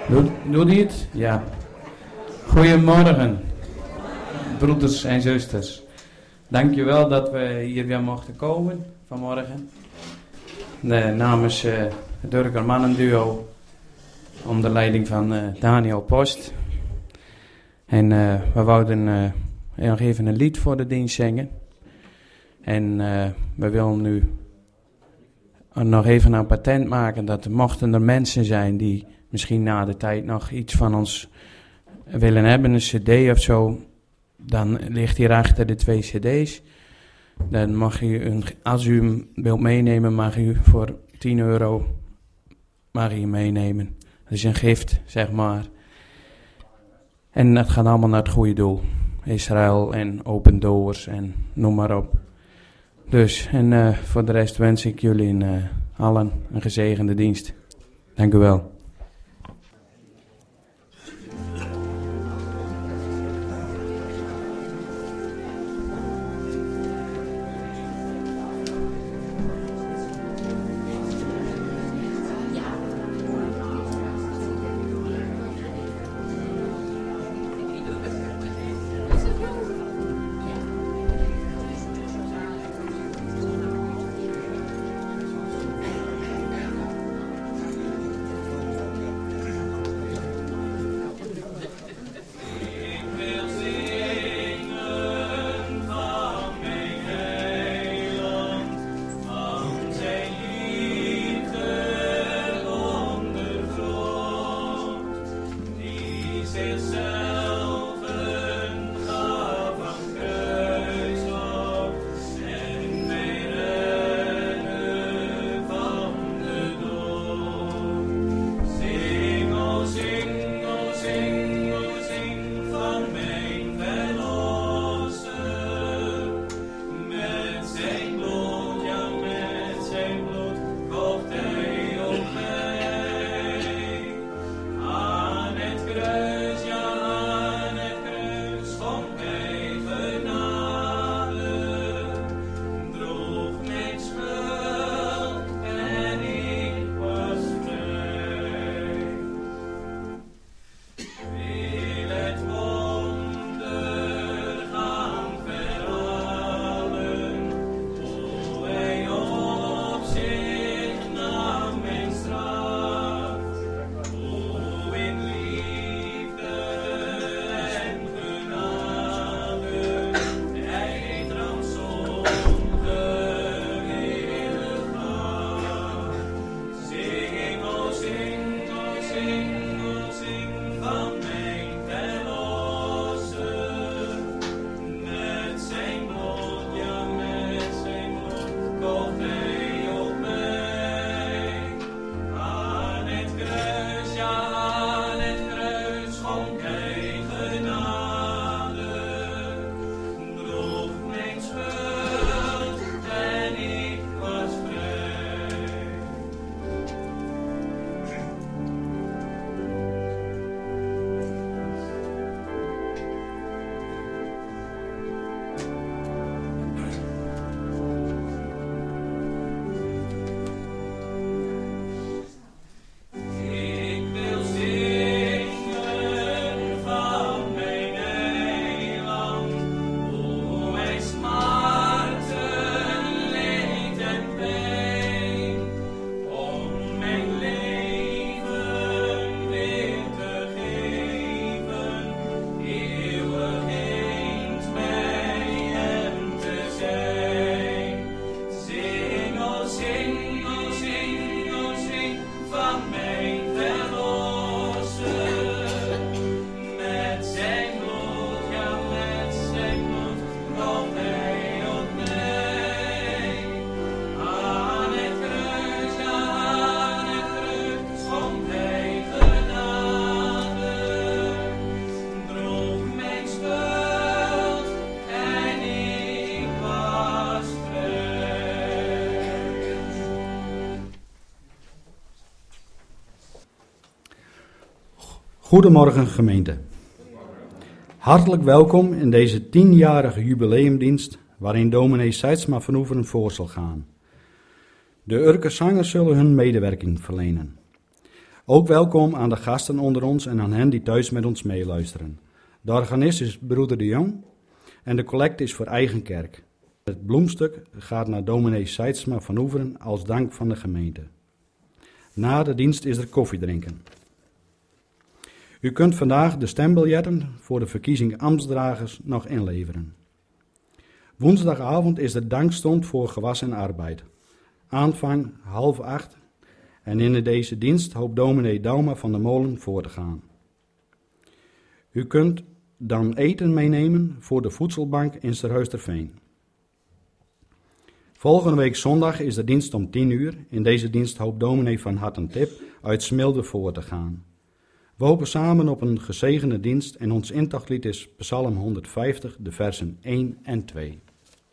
Doet hij het? Ja. Goedemorgen, broeders en zusters. Dankjewel dat we hier weer mochten komen vanmorgen. Namens het Durker Mannenduo onder leiding van Daniel Post. En we wouden nog even een lied voor de dienst zingen. En we willen nu nog even een patent maken dat mochten er mensen zijn die misschien na de tijd nog iets van ons willen hebben, een cd of zo, dan ligt hierachter de 2 cd's. Dan mag u, als u hem wilt meenemen, mag u voor €10 mag u meenemen. Dat is een gift, zeg maar. En dat gaat allemaal naar het goede doel. Israël en Open Doors en noem maar op. Dus, en voor de rest wens ik jullie allen een gezegende dienst. Dank u wel. Goedemorgen gemeente. Hartelijk welkom in deze 10-jarige jubileumdienst waarin dominee Seidsma van Oeveren voor zal gaan. De Urker zangers zullen hun medewerking verlenen. Ook welkom aan de gasten onder ons en aan hen die thuis met ons meeluisteren. De organist is broeder De Jong en de collecte is voor eigen kerk. Het bloemstuk gaat naar dominee Seidsma van Oeveren als dank van de gemeente. Na de dienst is er koffiedrinken. U kunt vandaag de stembiljetten voor de verkiezing ambtsdragers nog inleveren. Woensdagavond is de dankstond voor gewas en arbeid. Aanvang 7:30 en in deze dienst hoopt dominee Dauma van der Molen voor te gaan. U kunt dan eten meenemen voor de voedselbank in Sterhuisterveen. Volgende week zondag is de dienst om 10:00. In deze dienst hoopt dominee van Hattentip uit Smilde voor te gaan. We hopen samen op een gezegende dienst en ons intochtlied is Psalm 150, de versen 1 en 2.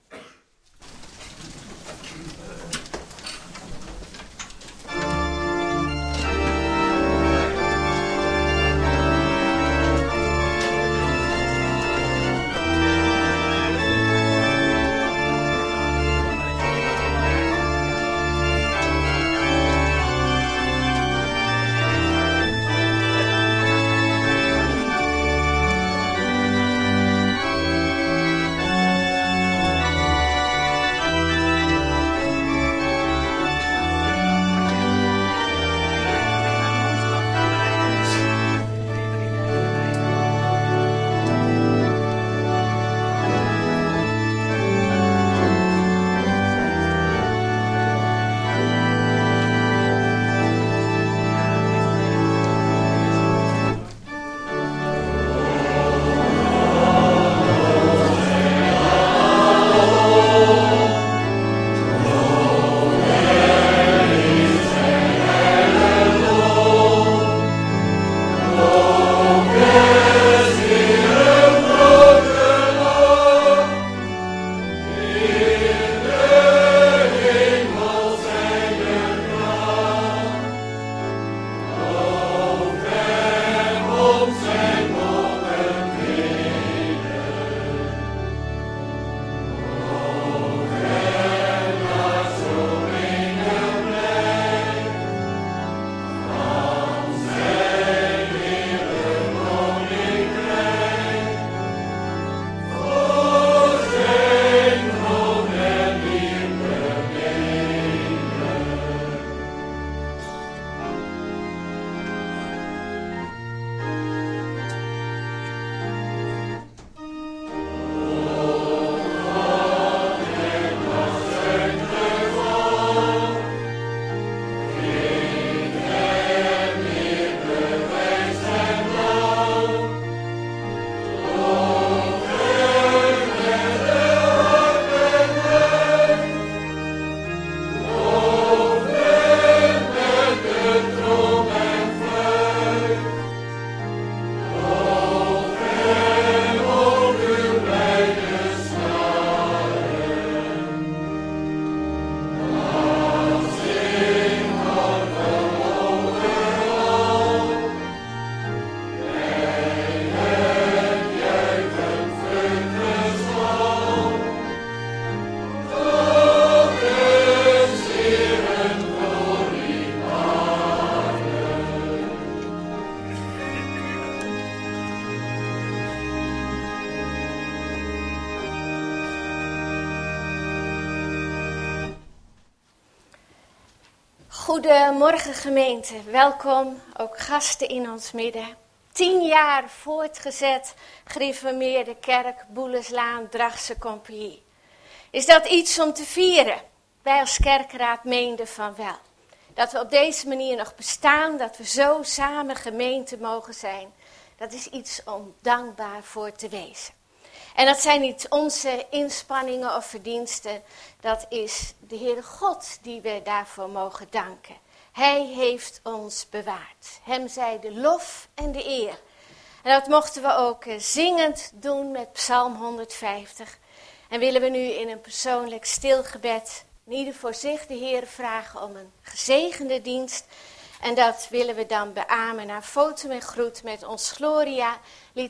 Goedemorgen gemeente, welkom, ook gasten in ons midden. 10 jaar voortgezet, gereformeerde kerk, Boeleslaan, Drachtse Compagnie. Is dat iets om te vieren? Wij als kerkraad meenden van wel. Dat we op deze manier nog bestaan, dat we zo samen gemeente mogen zijn. Dat is iets om dankbaar voor te wezen. En dat zijn niet onze inspanningen of verdiensten. Dat is de Heere God die we daarvoor mogen danken. Hij heeft ons bewaard. Hem zij de lof en de eer. En dat mochten we ook zingend doen met Psalm 150. En willen we nu in een persoonlijk stilgebed in ieder voor zich de Heer vragen om een gezegende dienst. En dat willen we dan beamen naar foto en groet met ons Gloria, lied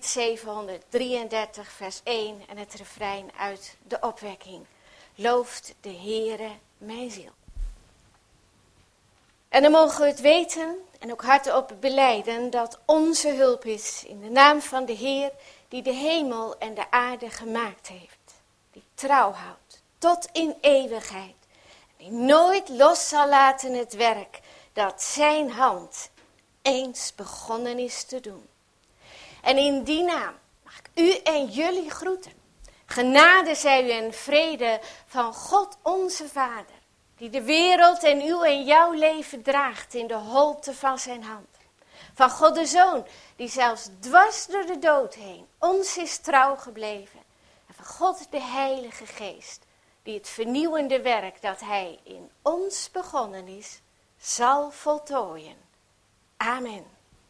733, vers 1 en het refrein uit de opwekking. Looft de Heere mijn ziel. En dan mogen we het weten en ook hardop belijden dat onze hulp is in de naam van de Heer die de hemel en de aarde gemaakt heeft. Die trouw houdt tot in eeuwigheid. Die nooit los zal laten het werk dat zijn hand eens begonnen is te doen. En in die naam mag ik u en jullie groeten. Genade zij u en vrede van God onze Vader, die de wereld en uw en jouw leven draagt in de holte van zijn hand. Van God de Zoon, die zelfs dwars door de dood heen ons is trouw gebleven. En van God de Heilige Geest, die het vernieuwende werk dat hij in ons begonnen is, zal voltooien. Amen.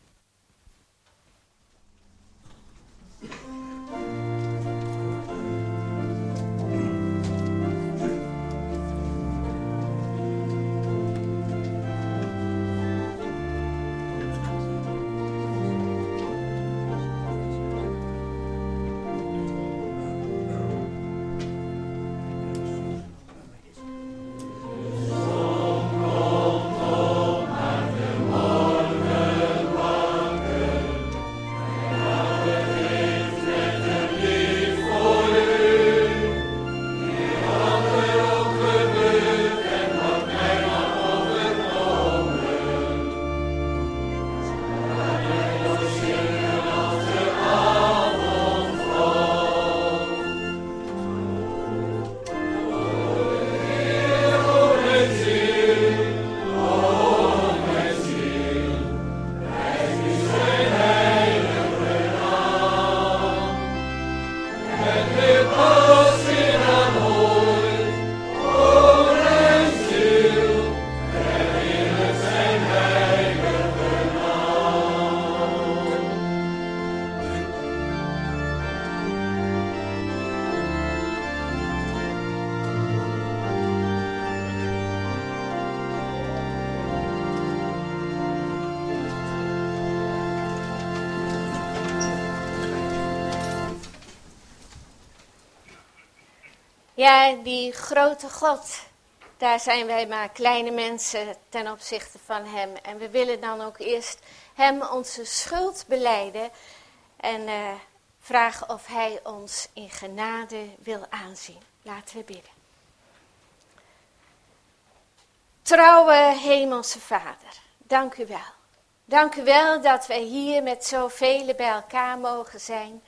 Ja, die grote God, daar zijn wij maar kleine mensen ten opzichte van hem. En we willen dan ook eerst hem onze schuld belijden en vragen of hij ons in genade wil aanzien. Laten we bidden. Trouwe Hemelse Vader, dank u wel. Dank u wel dat wij hier met zoveel bij elkaar mogen zijn.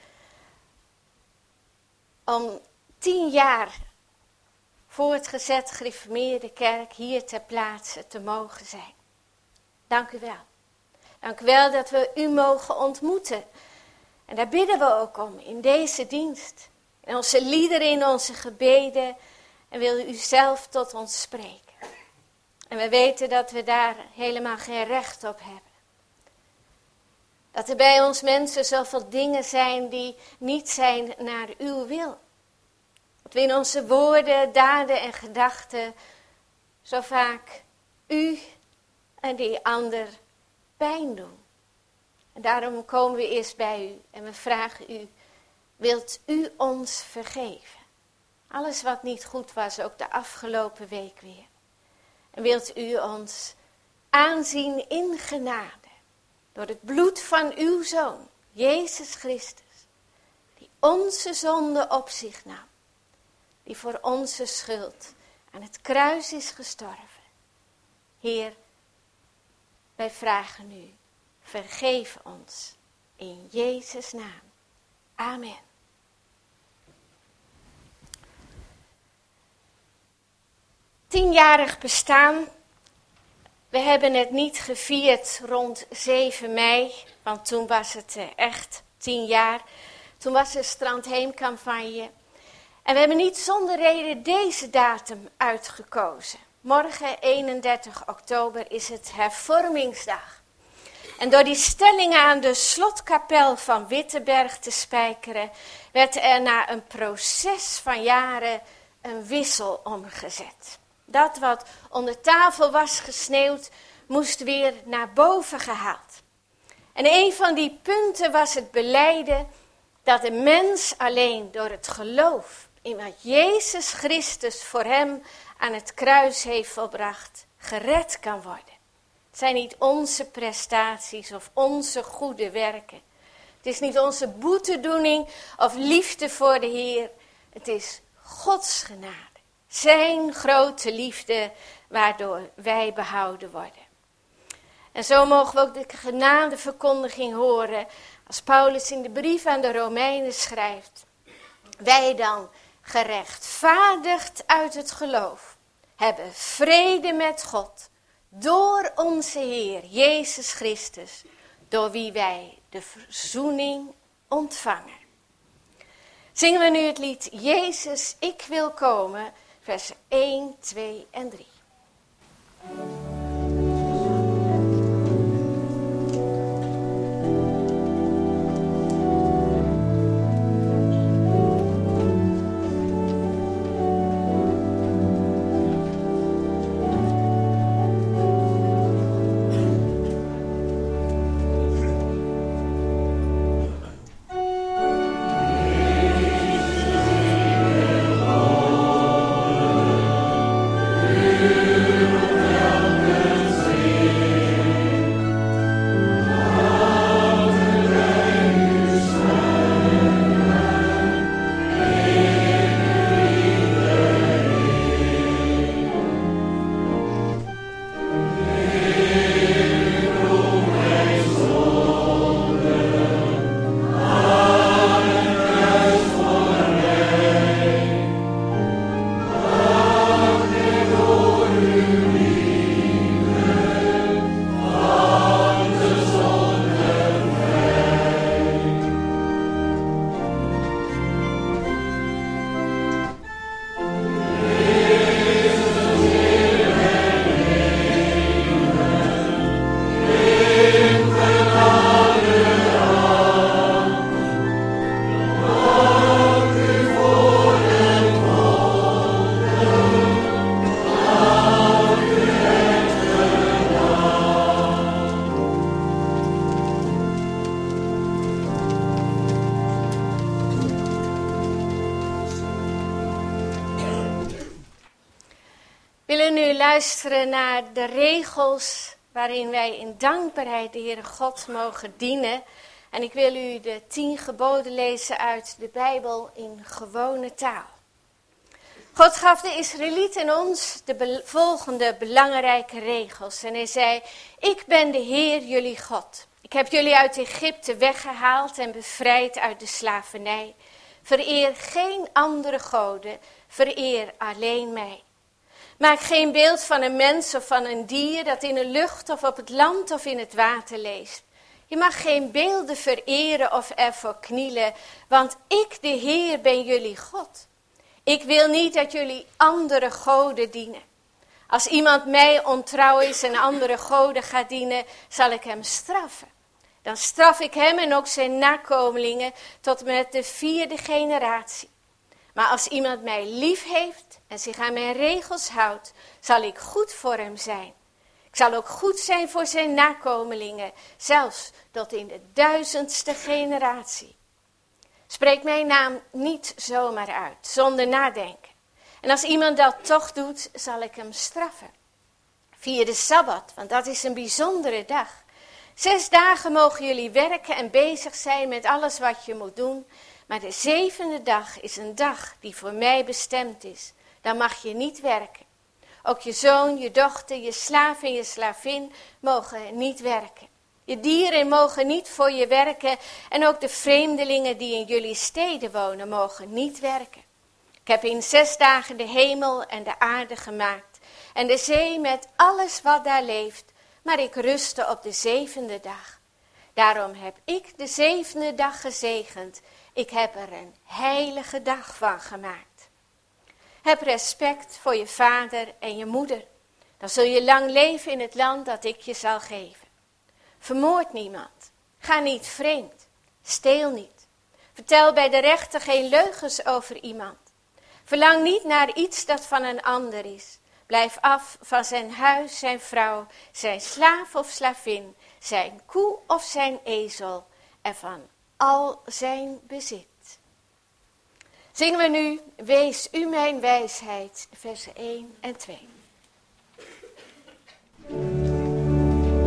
Om 10 jaar voortgezet gereformeerde kerk hier ter plaatse te mogen zijn. Dank u wel. Dank u wel dat we u mogen ontmoeten. En daar bidden we ook om in deze dienst. In onze liederen, in onze gebeden. En wil u zelf tot ons spreken. En we weten dat we daar helemaal geen recht op hebben. Dat er bij ons mensen zoveel dingen zijn die niet zijn naar uw wil. Dat we in onze woorden, daden en gedachten zo vaak u en die ander pijn doen. En daarom komen we eerst bij u en we vragen u, wilt u ons vergeven? Alles wat niet goed was, ook de afgelopen week weer. En wilt u ons aanzien in genade, door het bloed van uw Zoon, Jezus Christus, die onze zonde op zich nam. Die voor onze schuld aan het kruis is gestorven. Heer, wij vragen u, vergeef ons in Jezus' naam. Amen. Tienjarig bestaan. We hebben het niet gevierd rond 7 mei, want toen was het echt 10 jaar. Toen was de strandheemcampagne. En we hebben niet zonder reden deze datum uitgekozen. Morgen, 31 oktober, is het hervormingsdag. En door die stellingen aan de slotkapel van Wittenberg te spijkeren, werd er na een proces van jaren een wissel omgezet. Dat wat onder tafel was gesneeuwd, moest weer naar boven gehaald. En een van die punten was het belijden dat de mens alleen door het geloof in wat Jezus Christus voor hem aan het kruis heeft volbracht, gered kan worden. zijn niet onze prestaties of onze goede werken. Het is niet onze boetedoening of liefde voor de Heer. Het is Gods genade. Zijn grote liefde waardoor wij behouden worden. En zo mogen we ook de genadeverkondiging horen als Paulus in de brief aan de Romeinen schrijft. Wij dan, gerechtvaardigd uit het geloof, hebben vrede met God door onze Heer Jezus Christus, door wie wij de verzoening ontvangen. Zingen we nu het lied Jezus, ik wil komen, versen 1, 2 en 3. We willen nu luisteren naar de regels waarin wij in dankbaarheid de Heere God mogen dienen. En ik wil u de 10 geboden lezen uit de Bijbel in gewone taal. God gaf de Israëlieten ons de volgende belangrijke regels. En hij zei, ik ben de Heer jullie God. Ik heb jullie uit Egypte weggehaald en bevrijd uit de slavernij. Vereer geen andere goden, vereer alleen mij. Maak geen beeld van een mens of van een dier dat in de lucht of op het land of in het water leeft. Je mag geen beelden vereren of ervoor knielen, want ik, de Heer, ben jullie God. Ik wil niet dat jullie andere goden dienen. Als iemand mij ontrouw is en andere goden gaat dienen, zal ik hem straffen. Dan straf ik hem en ook zijn nakomelingen tot met de 4e generatie. Maar als iemand mij lief heeft en zich aan mijn regels houdt, zal ik goed voor hem zijn. Ik zal ook goed zijn voor zijn nakomelingen, zelfs tot in de 1000ste generatie. Spreek mijn naam niet zomaar uit, zonder nadenken. En als iemand dat toch doet, zal ik hem straffen. Vier de Sabbat, want dat is een bijzondere dag. 6 dagen mogen jullie werken en bezig zijn met alles wat je moet doen. Maar de 7e dag is een dag die voor mij bestemd is. Dan mag je niet werken. Ook je zoon, je dochter, je slaaf en je slavin mogen niet werken. Je dieren mogen niet voor je werken. En ook de vreemdelingen die in jullie steden wonen mogen niet werken. Ik heb in 6 dagen de hemel en de aarde gemaakt. En de zee met alles wat daar leeft. Maar ik rustte op de 7e dag. Daarom heb ik de 7e dag gezegend. Ik heb er een heilige dag van gemaakt. Heb respect voor je vader en je moeder. Dan zul je lang leven in het land dat ik je zal geven. Vermoord niemand. Ga niet vreemd. Steel niet. Vertel bij de rechter geen leugens over iemand. Verlang niet naar iets dat van een ander is. Blijf af van zijn huis, zijn vrouw, zijn slaaf of slavin, zijn koe of zijn ezel en van al zijn bezit. Zingen we nu, wees u mijn wijsheid, versen 1 en 2.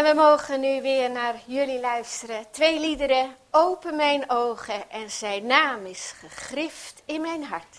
En we mogen nu weer naar jullie luisteren. 2 liederen, Open mijn ogen en zijn naam is gegrift in mijn hart.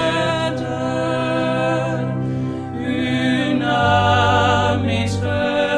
Uw naam is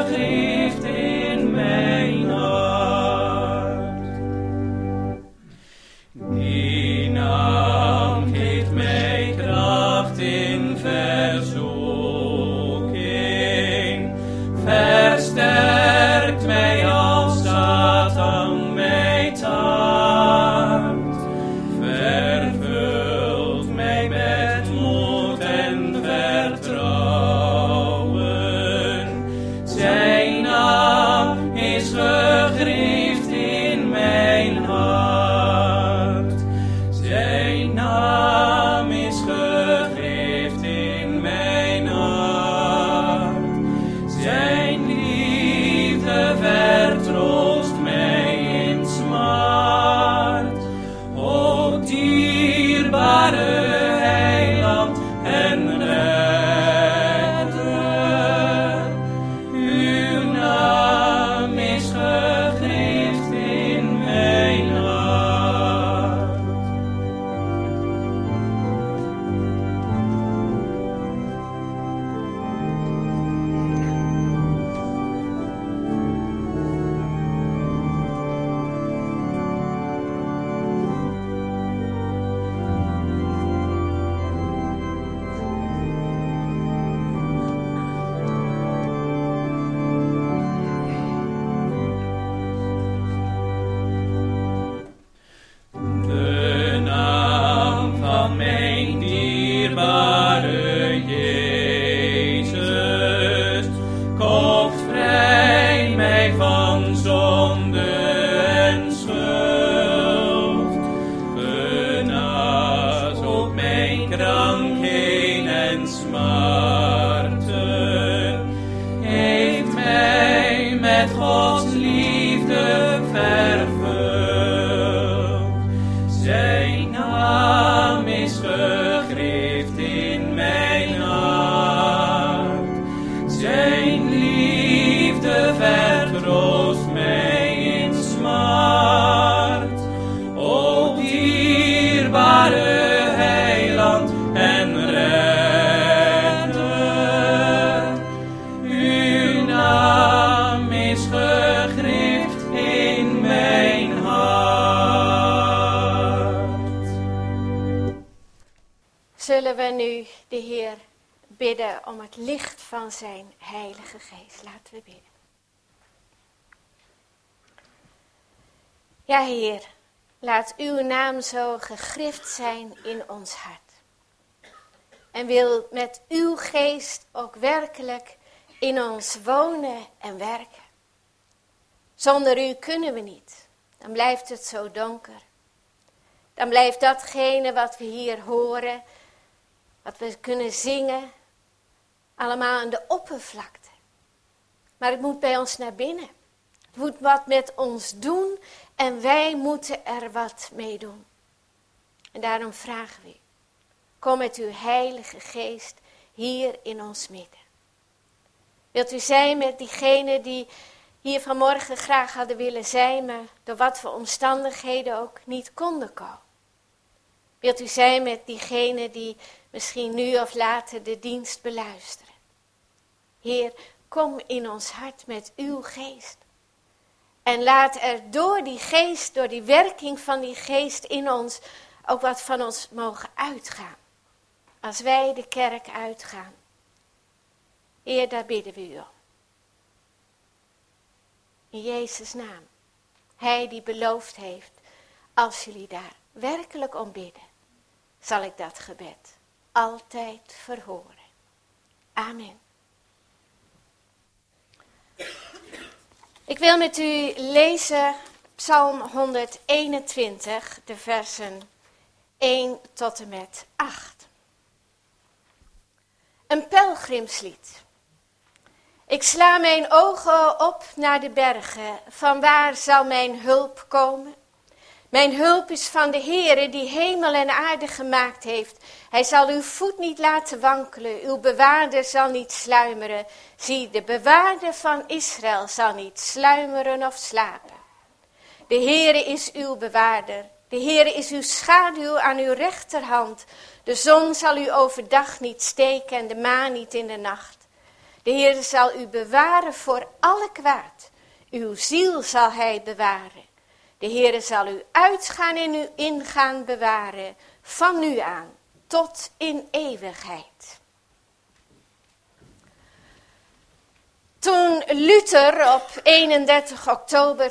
met Gods liefde vervuld. Zijn naam is gegrift in mijn hart. Zijn liefde vertroost mij in smart. O dierbare heiland en redder, uw naam is gegrift in mijn hart. Zullen we nu de Heer bidden om het licht van zijn Heilige Geest. Laten we bidden. Ja, Heer, laat uw naam zo gegrift zijn in ons hart. En wil met uw geest ook werkelijk in ons wonen en werken. Zonder u kunnen we niet. Dan blijft het zo donker. Dan blijft datgene wat we hier horen, wat we kunnen zingen, allemaal aan de oppervlakte. Maar het moet bij ons naar binnen. Het moet wat met ons doen en wij moeten er wat mee doen. En daarom vragen we u, kom met uw Heilige Geest hier in ons midden. Wilt u zijn met diegenen die hier vanmorgen graag hadden willen zijn, maar door wat voor omstandigheden ook niet konden komen. Wilt u zijn met diegenen die misschien nu of later de dienst beluisteren. Heer, kom in ons hart met uw geest. En laat er door die geest, door die werking van die geest in ons, ook wat van ons mogen uitgaan. Als wij de kerk uitgaan. Heer, daar bidden we u om. In Jezus' naam. Hij die beloofd heeft, als jullie daar werkelijk om bidden, zal ik dat gebed altijd verhoren. Amen. Ik wil met u lezen Psalm 121, de versen 1 tot en met 8. Een pelgrimslied. Ik sla mijn ogen op naar de bergen, vanwaar zal mijn hulp komen? Mijn hulp is van de Heere die hemel en aarde gemaakt heeft. Hij zal uw voet niet laten wankelen, uw bewaarder zal niet sluimeren. Zie, de bewaarder van Israël zal niet sluimeren of slapen. De Heere is uw bewaarder, de Heere is uw schaduw aan uw rechterhand. De zon zal u overdag niet steken en de maan niet in de nacht. De Heere zal u bewaren voor alle kwaad, uw ziel zal hij bewaren. De Heere zal u uitgaan en u ingaan bewaren, van nu aan tot in eeuwigheid. Toen Luther op 31 oktober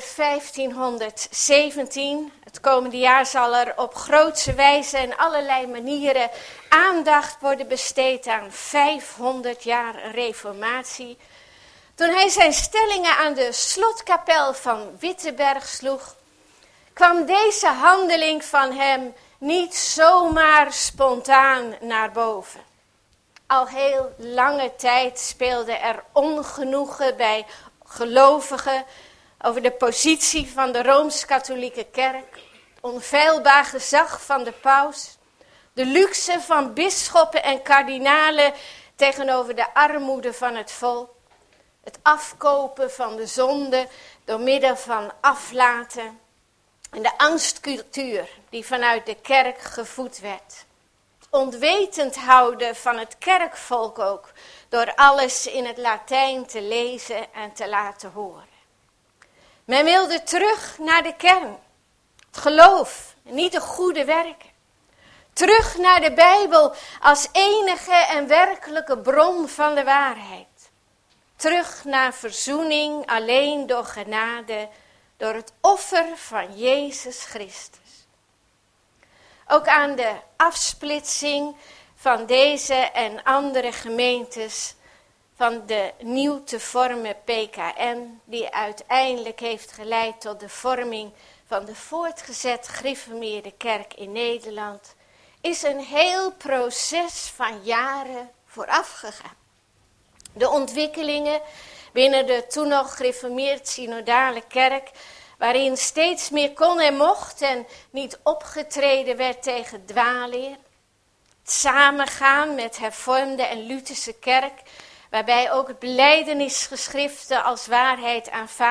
1517, het komende jaar zal er op grootse wijze en allerlei manieren aandacht worden besteed aan 500 jaar reformatie. Toen hij zijn stellingen aan de slotkapel van Wittenberg sloeg, kwam deze handeling van hem niet zomaar spontaan naar boven. Al heel lange tijd speelde er ongenoegen bij gelovigen over de positie van de Rooms-Katholieke Kerk, het onfeilbaar gezag van de paus, de luxe van bisschoppen en kardinalen tegenover de armoede van het volk, het afkopen van de zonde door middel van aflaten en de angstcultuur die vanuit de kerk gevoed werd. Ontwetend houden van het kerkvolk ook, door alles in het Latijn te lezen en te laten horen. Men wilde terug naar de kern, het geloof, niet de goede werken. Terug naar de Bijbel als enige en werkelijke bron van de waarheid. Terug naar verzoening alleen door genade, door het offer van Jezus Christus. Ook aan de afsplitsing van deze en andere gemeentes van de nieuw te vormen PKN, die uiteindelijk heeft geleid tot de vorming van de voortgezet gereformeerde kerk in Nederland, is een heel proces van jaren vooraf gegaan. De ontwikkelingen binnen de toen nog gereformeerd synodale kerk, waarin steeds meer kon en mocht en niet opgetreden werd tegen dwaalleer. Het samengaan met hervormde en Lutherse kerk, waarbij ook het belijdenisgeschriften als waarheid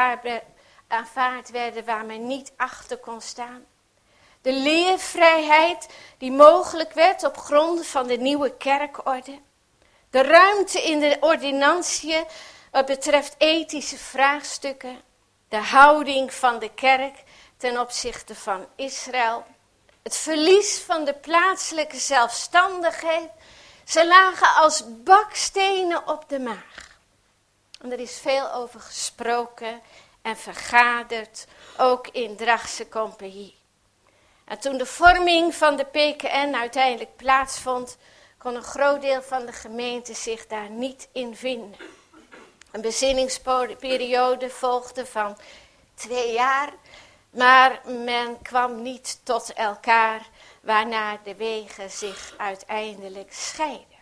aanvaard werden waar men niet achter kon staan. De leervrijheid die mogelijk werd op grond van de nieuwe kerkorde. De ruimte in de ordinantiën wat betreft ethische vraagstukken. De houding van de kerk ten opzichte van Israël. Het verlies van de plaatselijke zelfstandigheid. Ze lagen als bakstenen op de maag. En er is veel over gesproken en vergaderd, ook in Drachtse Compagnie. En toen de vorming van de PKN uiteindelijk plaatsvond, kon een groot deel van de gemeente zich daar niet in vinden. Een bezinningsperiode volgde van 2 jaar, maar men kwam niet tot elkaar, waarna de wegen zich uiteindelijk scheiden.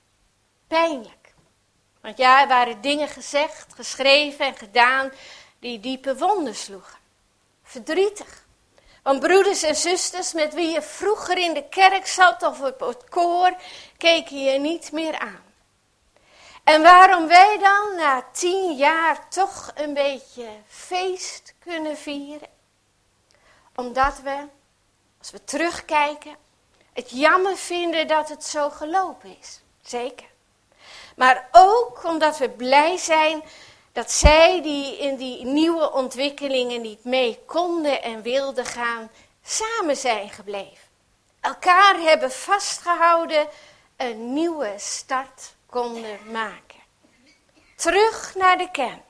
Pijnlijk. Want ja, er waren dingen gezegd, geschreven en gedaan die diepe wonden sloegen. Verdrietig. Want broeders en zusters met wie je vroeger in de kerk zat of op het koor, keken je niet meer aan. En waarom wij dan na 10 jaar toch een beetje feest kunnen vieren? Omdat we, als we terugkijken, het jammer vinden dat het zo gelopen is. Zeker. Maar ook omdat we blij zijn dat zij die in die nieuwe ontwikkelingen niet mee konden en wilden gaan, samen zijn gebleven. Elkaar hebben vastgehouden, een nieuwe start konden maken. Terug naar de kern.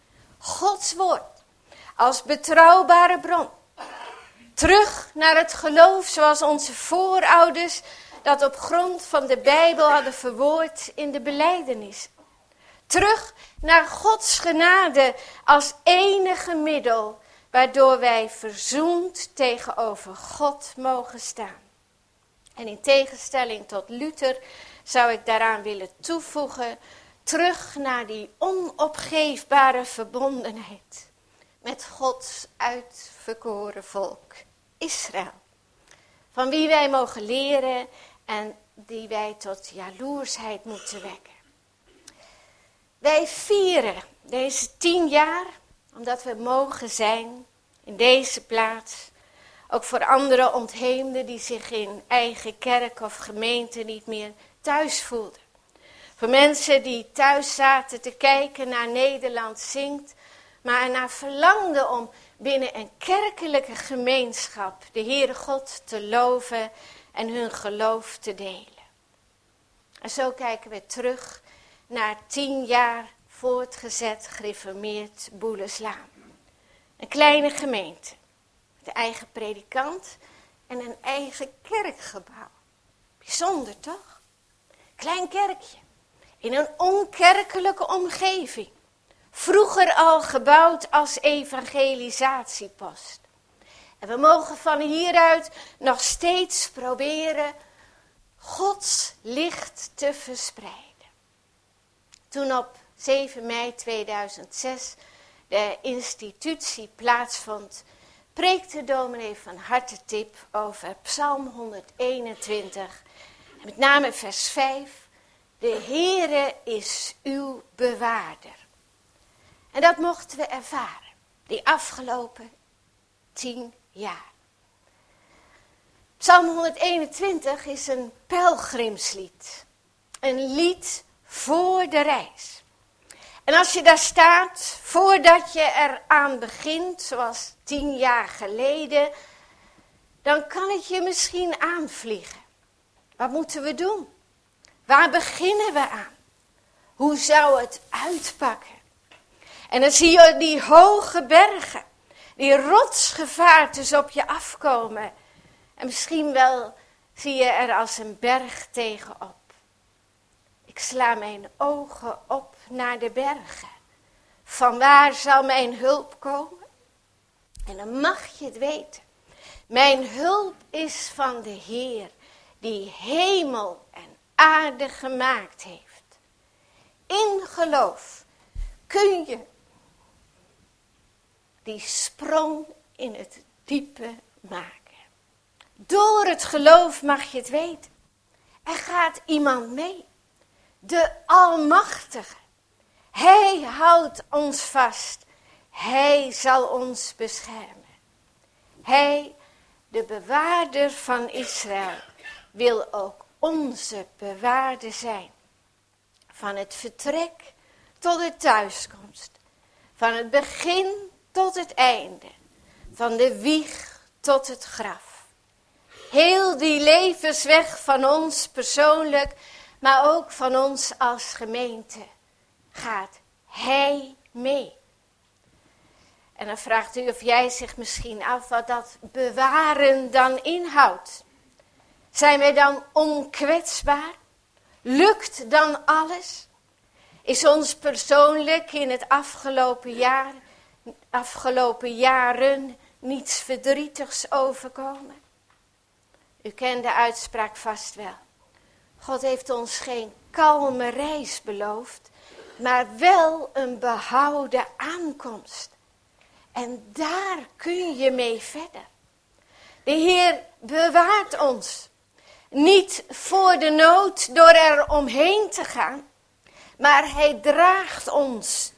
Gods woord als betrouwbare bron. Terug naar het geloof zoals onze voorouders dat op grond van de Bijbel hadden verwoord in de belijdenis. Terug naar Gods genade als enige middel waardoor wij verzoend tegenover God mogen staan. En in tegenstelling tot Luther zou ik daaraan willen toevoegen, terug naar die onopgeefbare verbondenheid met Gods uitverkoren volk, Israël. Van wie wij mogen leren en die wij tot jaloersheid moeten wekken. Wij vieren deze 10 jaar, omdat we mogen zijn in deze plaats. Ook voor andere ontheemden die zich in eigen kerk of gemeente niet meer thuis voelden. Voor mensen die thuis zaten te kijken naar Nederland zingt, maar ernaar verlangden om binnen een kerkelijke gemeenschap de Heere God te loven en hun geloof te delen. En zo kijken we terug naar 10 jaar voortgezet gereformeerd Boeleslaan. Een kleine gemeente, met een eigen predikant en een eigen kerkgebouw. Bijzonder toch? Klein kerkje, in een onkerkelijke omgeving. Vroeger al gebouwd als evangelisatiepost. En we mogen van hieruit nog steeds proberen Gods licht te verspreiden. Toen op 7 mei 2006 de institutie plaatsvond, preekte dominee van Hartentip over Psalm 121. En met name vers 5. De Heere is uw bewaarder. En dat mochten we ervaren, die afgelopen 10 jaar. Psalm 121 is een pelgrimslied. Een lied voor de reis. En als je daar staat, voordat je eraan begint, zoals 10 jaar geleden, dan kan het je misschien aanvliegen. Wat moeten we doen? Waar beginnen we aan? Hoe zou het uitpakken? En dan zie je die hoge bergen, die rotsgevaartes op je afkomen. En misschien wel zie je er als een berg tegenop. Ik sla mijn ogen op naar de bergen. Vanwaar zal mijn hulp komen? En dan mag je het weten. Mijn hulp is van de Heer, die hemel en aarde gemaakt heeft. In geloof kun je die sprong in het diepe maken. Door het geloof mag je het weten. Er gaat iemand mee. De Almachtige. Hij houdt ons vast. Hij zal ons beschermen. Hij, de bewaarder van Israël, wil ook onze bewaarder zijn. Van het vertrek tot de thuiskomst. Van het begin tot het einde. Van de wieg tot het graf. Heel die levensweg van ons persoonlijk, maar ook van ons als gemeente, gaat Hij mee. En dan vraagt u of jij zich misschien af wat dat bewaren dan inhoudt. Zijn wij dan onkwetsbaar? Lukt dan alles? Is ons persoonlijk in het afgelopen jaren niets verdrietigs overkomen? U kent de uitspraak vast wel. God heeft ons geen kalme reis beloofd, maar wel een behouden aankomst. En daar kun je mee verder. De Heer bewaart ons. Niet voor de nood door er omheen te gaan, maar Hij draagt ons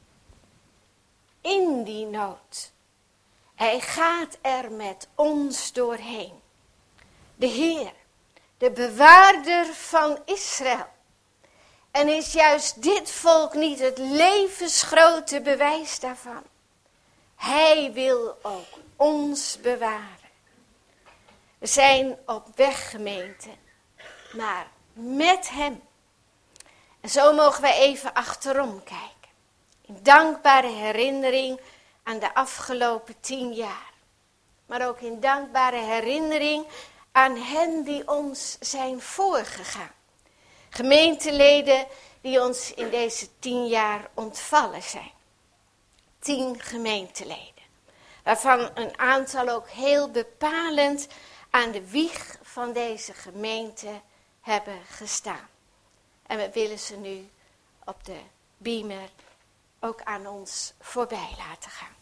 in die nood. Hij gaat er met ons doorheen. De Heer, de bewaarder van Israël. En is juist dit volk niet het levensgrote bewijs daarvan? Hij wil ook ons bewaren. We zijn op weg, gemeente, maar met Hem. En zo mogen wij even achterom kijken. In dankbare herinnering aan de afgelopen 10 jaar. Maar ook in dankbare herinnering aan hen die ons zijn voorgegaan. Gemeenteleden die ons in deze 10 jaar ontvallen zijn. 10 gemeenteleden. Waarvan een aantal ook heel bepalend aan de wieg van deze gemeente hebben gestaan. En we willen ze nu op de beamer ook aan ons voorbij laten gaan.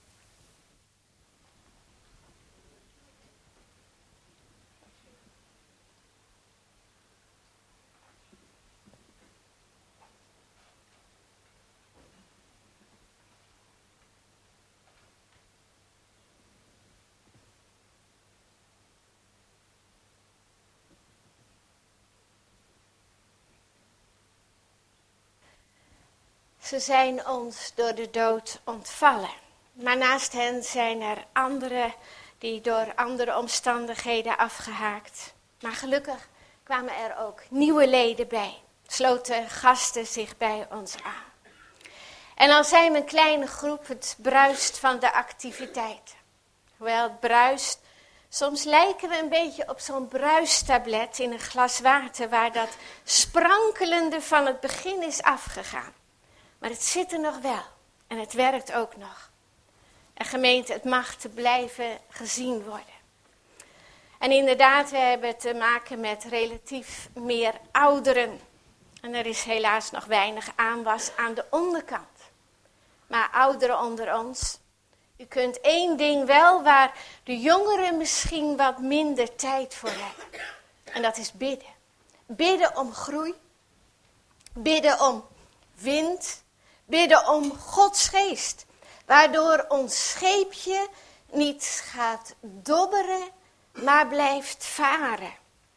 Ze zijn ons door de dood ontvallen. Maar naast hen zijn er anderen die door andere omstandigheden afgehaakt. Maar gelukkig kwamen er ook nieuwe leden bij. Sloten gasten zich bij ons aan. En al zijn we een kleine groep, het bruist van de activiteiten. Hoewel het bruist, soms lijken we een beetje op zo'n bruistablet in een glas water waar dat sprankelende van het begin is afgegaan. Maar het zit er nog wel en het werkt ook nog. En gemeente, het mag te blijven gezien worden. En inderdaad, we hebben te maken met relatief meer ouderen. En er is helaas nog weinig aanwas aan de onderkant. Maar ouderen onder ons, u kunt 1 ding wel waar de jongeren misschien wat minder tijd voor hebben. En dat is bidden. Bidden om groei. Bidden om wind. Bidden om Gods geest. Waardoor ons scheepje niet gaat dobberen, maar blijft varen.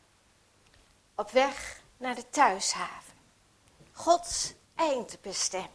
Op weg naar de thuishaven. Gods eindbestemming.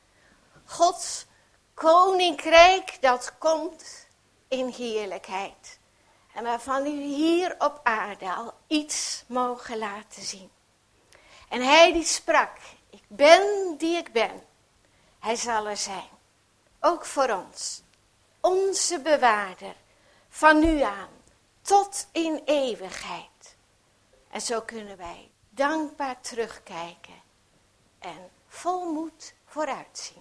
Gods koninkrijk dat komt in heerlijkheid. En waarvan u hier op aarde al iets mogen laten zien. En hij die sprak, ik ben die ik ben. Hij zal er zijn. Ook voor ons. Onze bewaarder. Van nu aan tot in eeuwigheid. En zo kunnen wij dankbaar terugkijken. En vol moed vooruitzien.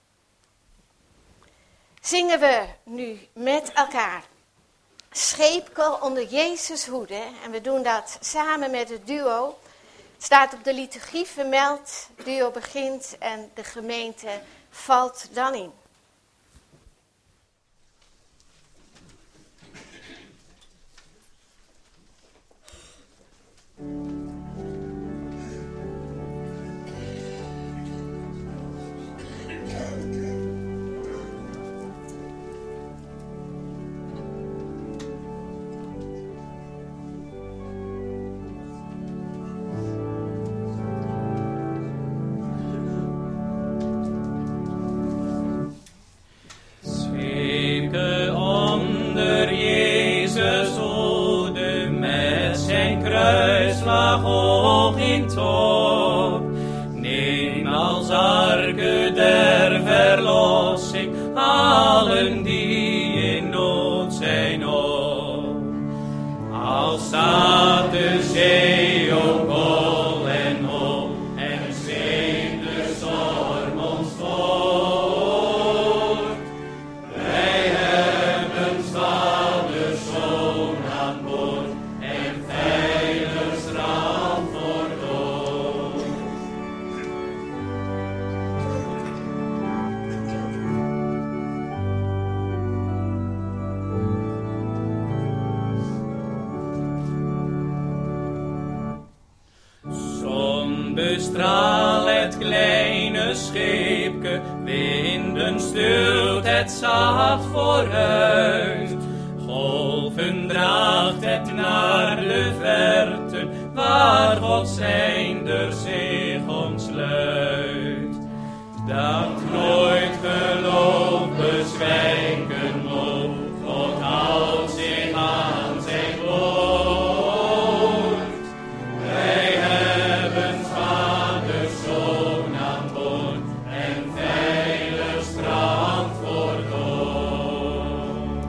Zingen we nu met elkaar. Scheepkoor onder Jezus hoede. En we doen dat samen met het duo. Het staat op de liturgie vermeld. Het duo begint en de gemeente valt dan in. Bestraal het kleine scheepje, winden stuurt het zacht vooruit. Golven draagt het naar de verte, waar God zijnder zich ontsluit. Dat nooit geloof bezwijken moet, God houdt zich aan zijn woord. Wij hebben Vader, Zoon aan boord en veilig strand voor dood.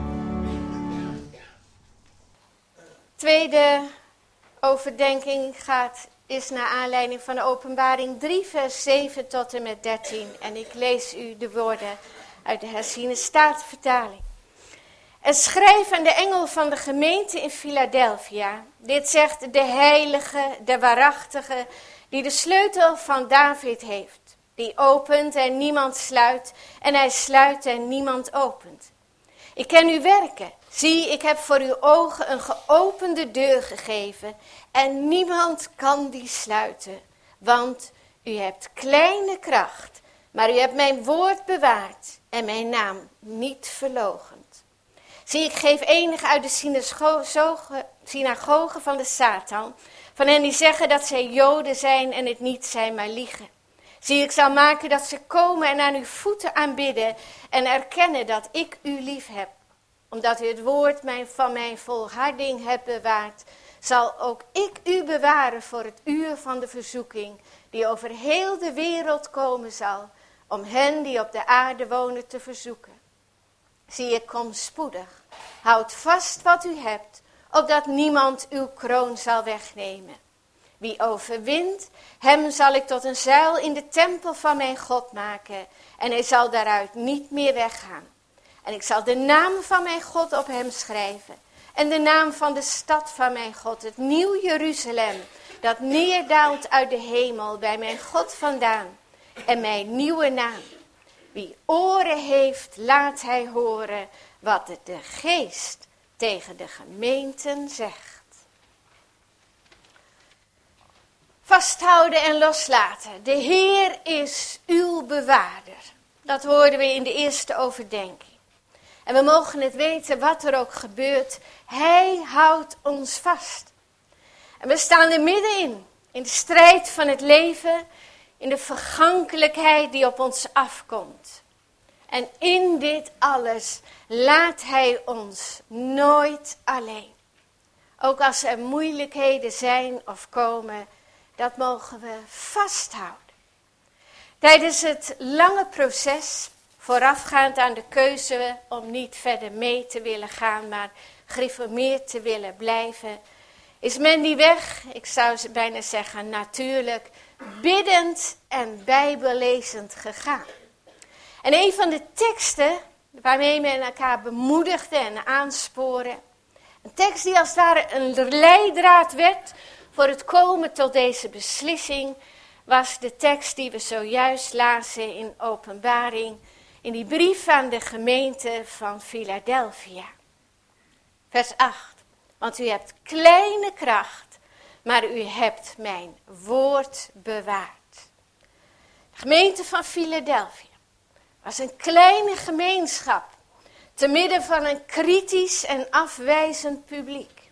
Tweede overdenking is naar aanleiding van Openbaring 3 vers 7 tot en met 13. En ik lees u de woorden uit de herziene statenvertaling. En schrijf aan de engel van de gemeente in Philadelphia. Dit zegt de heilige, de waarachtige, die de sleutel van David heeft. Die opent en niemand sluit, en hij sluit en niemand opent. Ik ken uw werken. Zie, ik heb voor uw ogen een geopende deur gegeven en niemand kan die sluiten. Want u hebt kleine kracht, maar u hebt mijn woord bewaard en mijn naam niet verloochend. Zie, ik geef enige uit de synagogen van de Satan, van hen die zeggen dat zij Joden zijn en het niet zijn, maar liegen. Zie, ik zal maken dat ze komen en aan uw voeten aanbidden en erkennen dat ik u lief heb. Omdat u het woord van mijn volharding hebt bewaard, zal ook ik u bewaren voor het uur van de verzoeking, die over heel de wereld komen zal, om hen die op de aarde wonen te verzoeken. Zie, ik kom spoedig. Houd vast wat u hebt, opdat niemand uw kroon zal wegnemen. Wie overwint, hem zal ik tot een zuil in de tempel van mijn God maken, en hij zal daaruit niet meer weggaan. En ik zal de naam van mijn God op hem schrijven. En de naam van de stad van mijn God, het nieuw Jeruzalem, dat neerdaalt uit de hemel bij mijn God vandaan. En mijn nieuwe naam. Wie oren heeft, laat hij horen wat de geest tegen de gemeenten zegt. Vasthouden en loslaten. De Heer is uw bewaarder. Dat hoorden we in de eerste overdenking. En we mogen het weten wat er ook gebeurt. Hij houdt ons vast. En we staan er middenin. In de strijd van het leven. In de vergankelijkheid die op ons afkomt. En in dit alles laat hij ons nooit alleen. Ook als er moeilijkheden zijn of komen. Dat mogen we vasthouden. Tijdens het lange proces, voorafgaand aan de keuze om niet verder mee te willen gaan, maar gereformeerd te willen blijven, is men die weg, ik zou bijna zeggen natuurlijk, biddend en bijbellezend gegaan. En een van de teksten waarmee men elkaar bemoedigde en aansporen, een tekst die als het ware een leidraad werd voor het komen tot deze beslissing, was de tekst die we zojuist lazen in Openbaring, in die brief aan de gemeente van Philadelphia. Vers 8. Want u hebt kleine kracht, maar u hebt mijn woord bewaard. De gemeente van Philadelphia was een kleine gemeenschap, te midden van een kritisch en afwijzend publiek.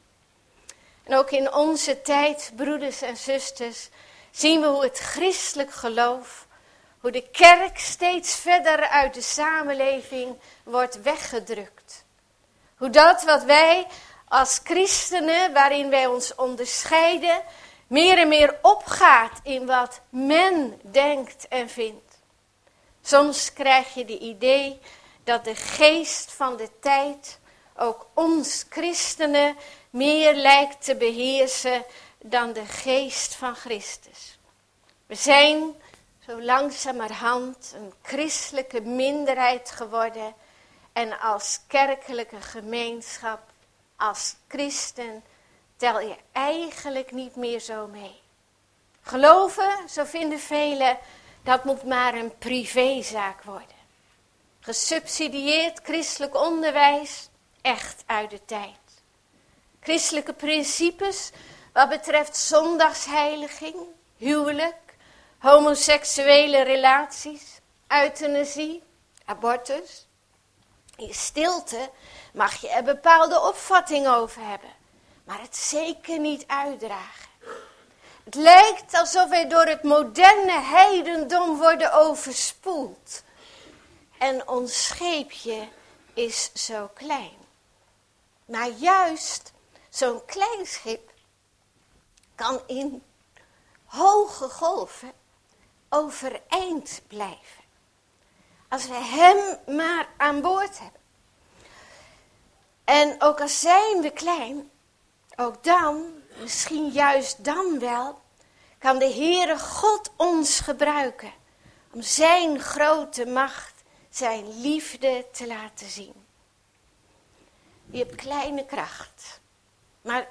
En ook in onze tijd, broeders en zusters, zien we hoe het christelijk geloof, hoe de kerk steeds verder uit de samenleving wordt weggedrukt. Hoe dat wat wij als christenen, waarin wij ons onderscheiden, meer en meer opgaat in wat men denkt en vindt. Soms krijg je de idee dat de geest van de tijd ook ons christenen meer lijkt te beheersen dan de geest van Christus. We zijn zo langzamerhand een christelijke minderheid geworden en als kerkelijke gemeenschap, als christen, tel je eigenlijk niet meer zo mee. Geloven, zo vinden velen, dat moet maar een privézaak worden. Gesubsidieerd christelijk onderwijs, echt uit de tijd. Christelijke principes wat betreft zondagsheiliging, huwelijk, homoseksuele relaties, euthanasie, abortus. In stilte mag je er bepaalde opvatting over hebben, maar het zeker niet uitdragen. Het lijkt alsof wij door het moderne heidendom worden overspoeld. En ons scheepje is zo klein. Maar juist zo'n klein schip kan in hoge golven overeind blijven. Als we hem maar aan boord hebben. En ook al zijn we klein, ook dan, misschien juist dan wel, kan de Heere God ons gebruiken om zijn grote macht, zijn liefde te laten zien. U hebt kleine kracht, maar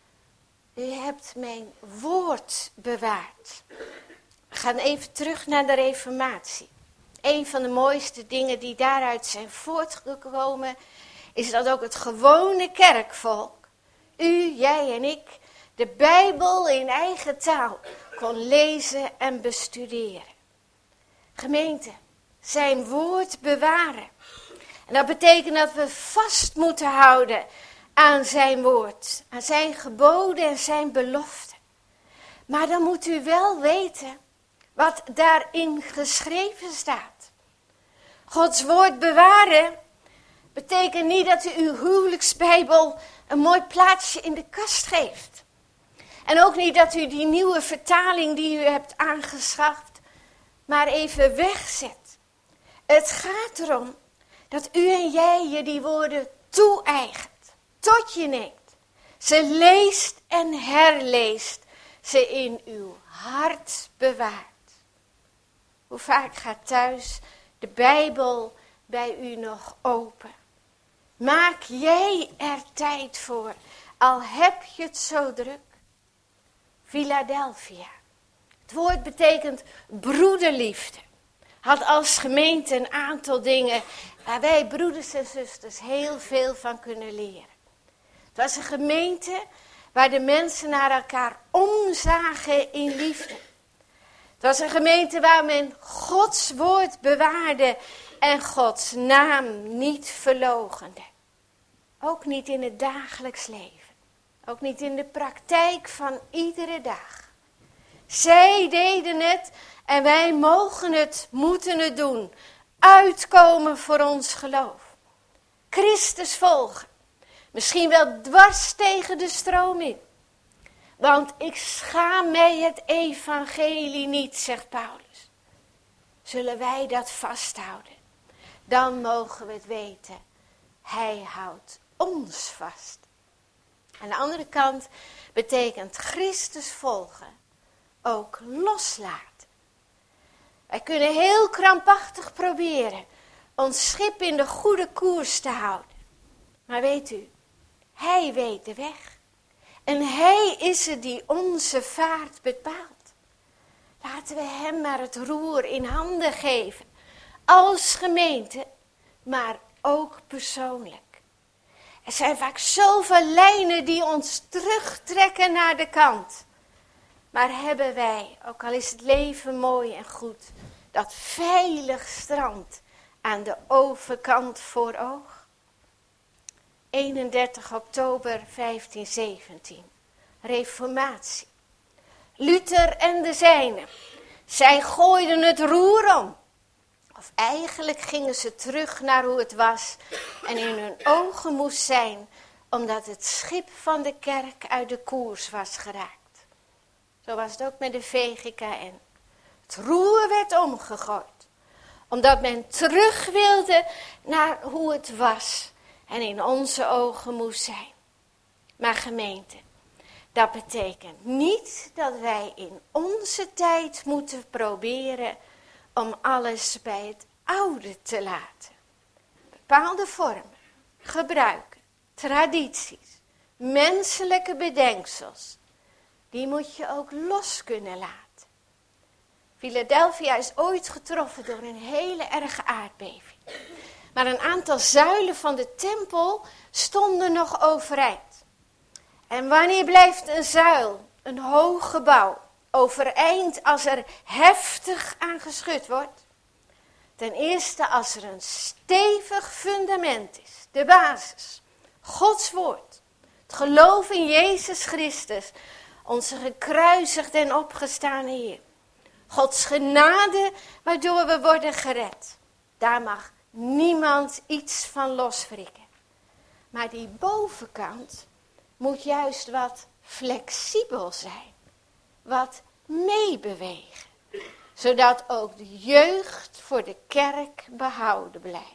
u hebt mijn woord bewaard. We gaan even terug naar de Reformatie. Een van de mooiste dingen die daaruit zijn voortgekomen, is dat ook het gewone kerkvolk, u, jij en ik, de Bijbel in eigen taal kon lezen en bestuderen. Gemeente, zijn woord bewaren. En dat betekent dat we vast moeten houden aan zijn woord, aan zijn geboden en zijn beloften. Maar dan moet u wel weten wat daarin geschreven staat. Gods woord bewaren betekent niet dat u uw huwelijksbijbel een mooi plaatsje in de kast geeft. En ook niet dat u die nieuwe vertaling die u hebt aangeschaft maar even wegzet. Het gaat erom dat u en jij je die woorden toe-eigent, tot je neemt. Ze leest en herleest, ze in uw hart bewaart. Hoe vaak gaat thuis de Bijbel bij u nog open? Maak jij er tijd voor, al heb je het zo druk. Philadelphia. Het woord betekent broederliefde. Had als gemeente een aantal dingen waar wij broeders en zusters heel veel van kunnen leren. Het was een gemeente waar de mensen naar elkaar omzagen in liefde. Het was een gemeente waar men Gods woord bewaarde en Gods naam niet verloochende. Ook niet in het dagelijks leven. Ook niet in de praktijk van iedere dag. Zij deden het en wij mogen het, moeten het doen. Uitkomen voor ons geloof. Christus volgen. Misschien wel dwars tegen de stroom in. Want ik schaam mij het evangelie niet, zegt Paulus. Zullen wij dat vasthouden? Dan mogen we het weten. Hij houdt ons vast. Aan de andere kant betekent Christus volgen ook loslaten. Wij kunnen heel krampachtig proberen ons schip in de goede koers te houden. Maar weet u, hij weet de weg. En hij is het die onze vaart bepaalt. Laten we hem maar het roer in handen geven. Als gemeente, maar ook persoonlijk. Er zijn vaak zoveel lijnen die ons terugtrekken naar de kant. Maar hebben wij, ook al is het leven mooi en goed, dat veilig strand aan de overkant voor oog? 31 oktober 1517. Reformatie. Luther en de zijnen. Zij gooiden het roer om. Of eigenlijk gingen ze terug naar hoe het was en in hun ogen moest zijn, omdat het schip van de kerk uit de koers was geraakt. Zo was het ook met de VGKN. Het roer werd omgegooid, omdat men terug wilde naar hoe het was en in onze ogen moest zijn. Maar gemeente, dat betekent niet dat wij in onze tijd moeten proberen om alles bij het oude te laten. Bepaalde vormen, gebruiken, tradities, menselijke bedenksels, die moet je ook los kunnen laten. Philadelphia is ooit getroffen door een hele erge aardbeving. Maar een aantal zuilen van de tempel stonden nog overeind. En wanneer blijft een zuil, een hoog gebouw, overeind als er heftig aan geschud wordt? Ten eerste als er een stevig fundament is, de basis, Gods woord, het geloof in Jezus Christus, onze gekruisigde en opgestane Heer. Gods genade waardoor we worden gered. Daar mag niemand iets van loswrikken. Maar die bovenkant moet juist wat flexibel zijn. Wat meebewegen. Zodat ook de jeugd voor de kerk behouden blijft.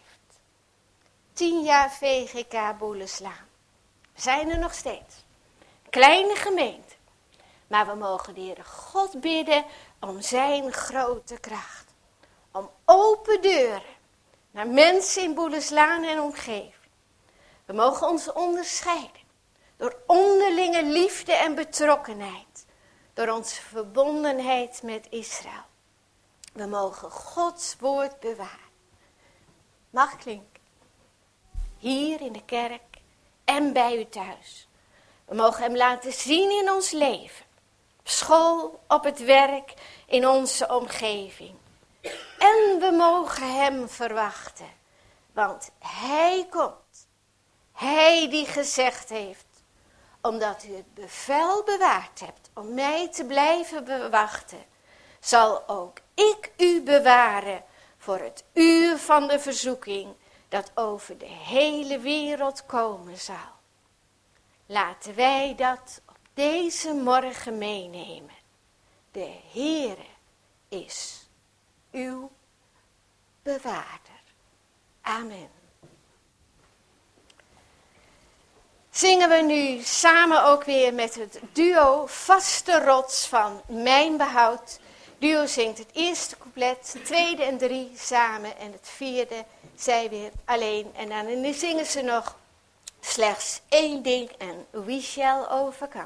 10 jaar VGK Boeleslaan. We zijn er nog steeds. Kleine gemeente. Maar we mogen de Heere God bidden om zijn grote kracht. Om open deuren naar mensen in Boeleslaan en omgeving. We mogen ons onderscheiden door onderlinge liefde en betrokkenheid. Door onze verbondenheid met Israël. We mogen Gods woord bewaren. Mag klinken. Hier in de kerk en bij u thuis. We mogen hem laten zien in ons leven. Op school, op het werk, in onze omgeving. En we mogen hem verwachten. Want hij komt. Hij die gezegd heeft. Omdat u het bevel bewaard hebt om mij te blijven bewachten. Zal ook ik u bewaren voor het uur van de verzoeking. Dat over de hele wereld komen zal. Laten wij dat op deze morgen meenemen. De Heere is uw bewaarder. Amen. Zingen we nu samen ook weer met het duo Vaste Rots van Mijn Behoud. Duo zingt het eerste couplet, het tweede en 3 samen en het vierde zij weer alleen. En dan zingen ze nog slechts 1 ding en we shall overcome.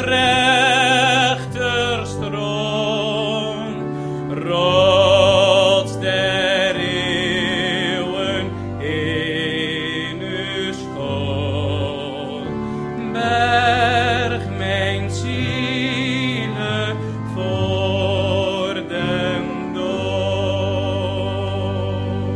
rechterstroom, rots der eeuwen in uw schoot. Berg mijn ziele voor den dood.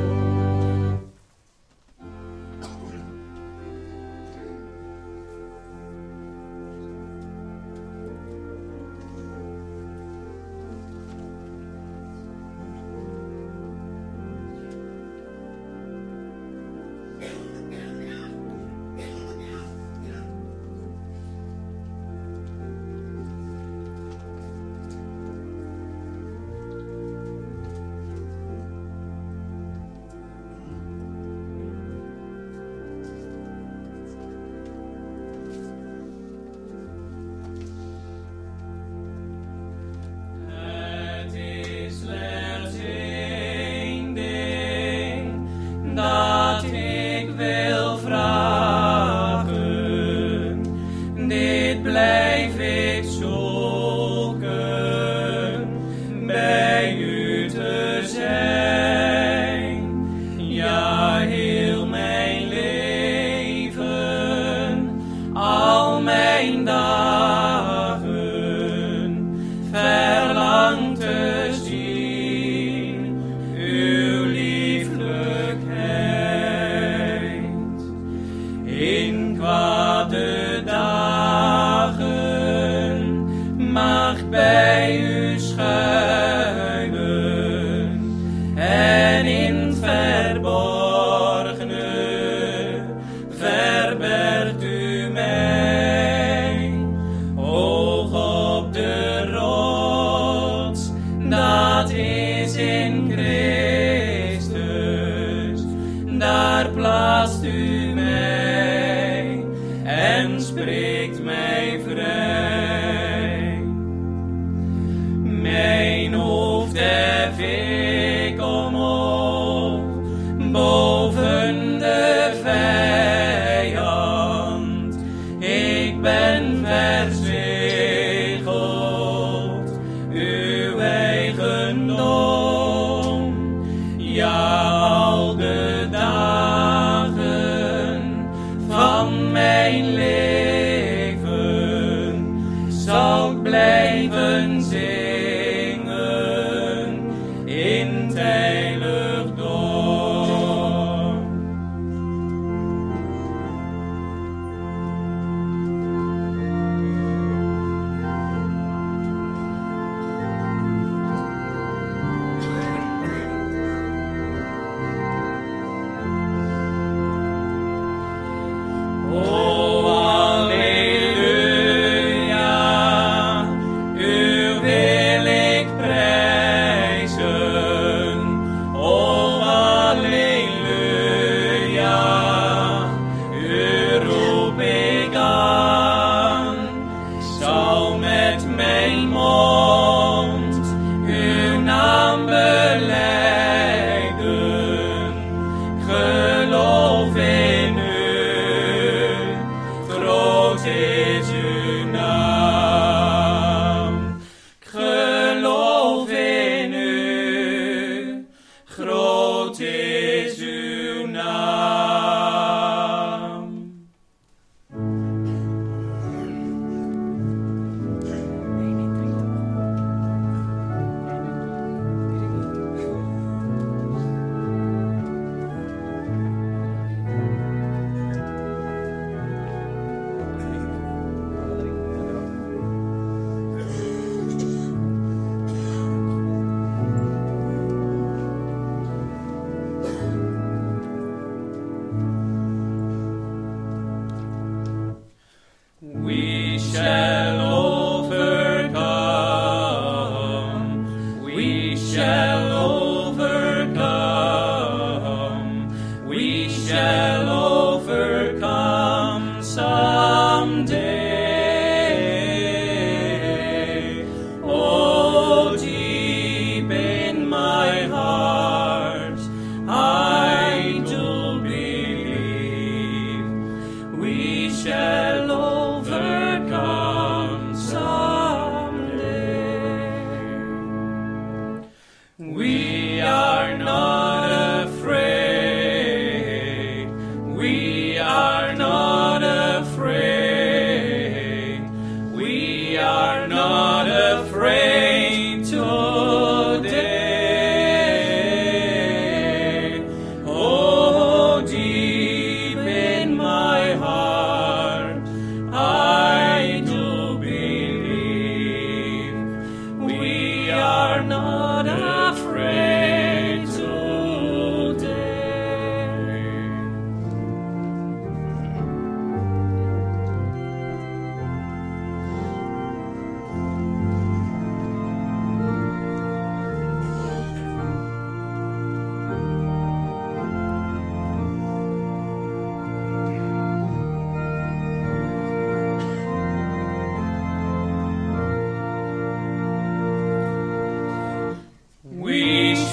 Het is slechts één ding dat ik wil vragen. Dit blijf ik zoeken, bij u te zijn. Ja, heel mijn leven, al mijn dagen, verlang te zien uw lieflijkheid. In kwade dagen mag bij u schuilen, en in het verborgene verbergt u mij. Hoog op de rots, dat is in Christus, daar plaatst u mij en spreekt mij vrij. Mijn hoofd hef ik omhoog, boven de vijand. Ik ben verzegeld, uw eigendom. Ja, al de dagen van mijn leven zal ik blijven zingen in het heiligdom. O halleluja, u wil ik prijzen. O halleluja, u roep ik aan. Ik zal met mijn mond uw naam belijden. Ik geloof in u, groot is uw naam. Ik geloof in u, groot is uw naam.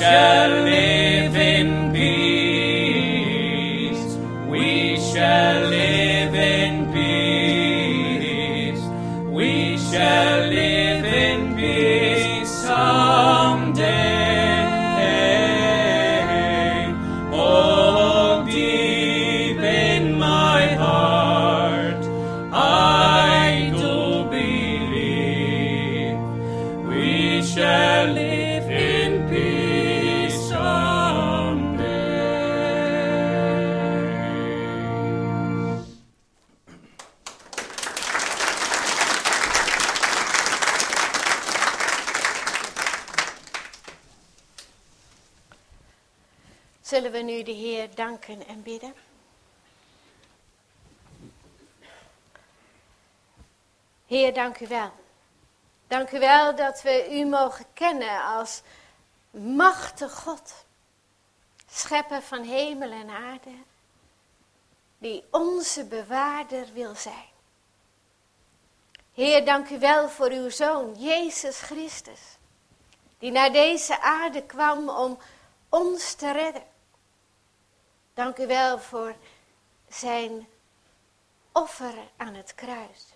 shall live in peace. We shall live in peace. We shall live in peace someday. Oh, deep in my heart, I do believe we shall live in peace someday. Zullen we nu de Heer danken en bidden? Heer, dank u wel. Dank u wel dat we u mogen kennen als machtig God. Schepper van hemel en aarde. Die onze bewaarder wil zijn. Heer, dank u wel voor uw Zoon, Jezus Christus. Die naar deze aarde kwam om ons te redden. Dank u wel voor zijn offer aan het kruis.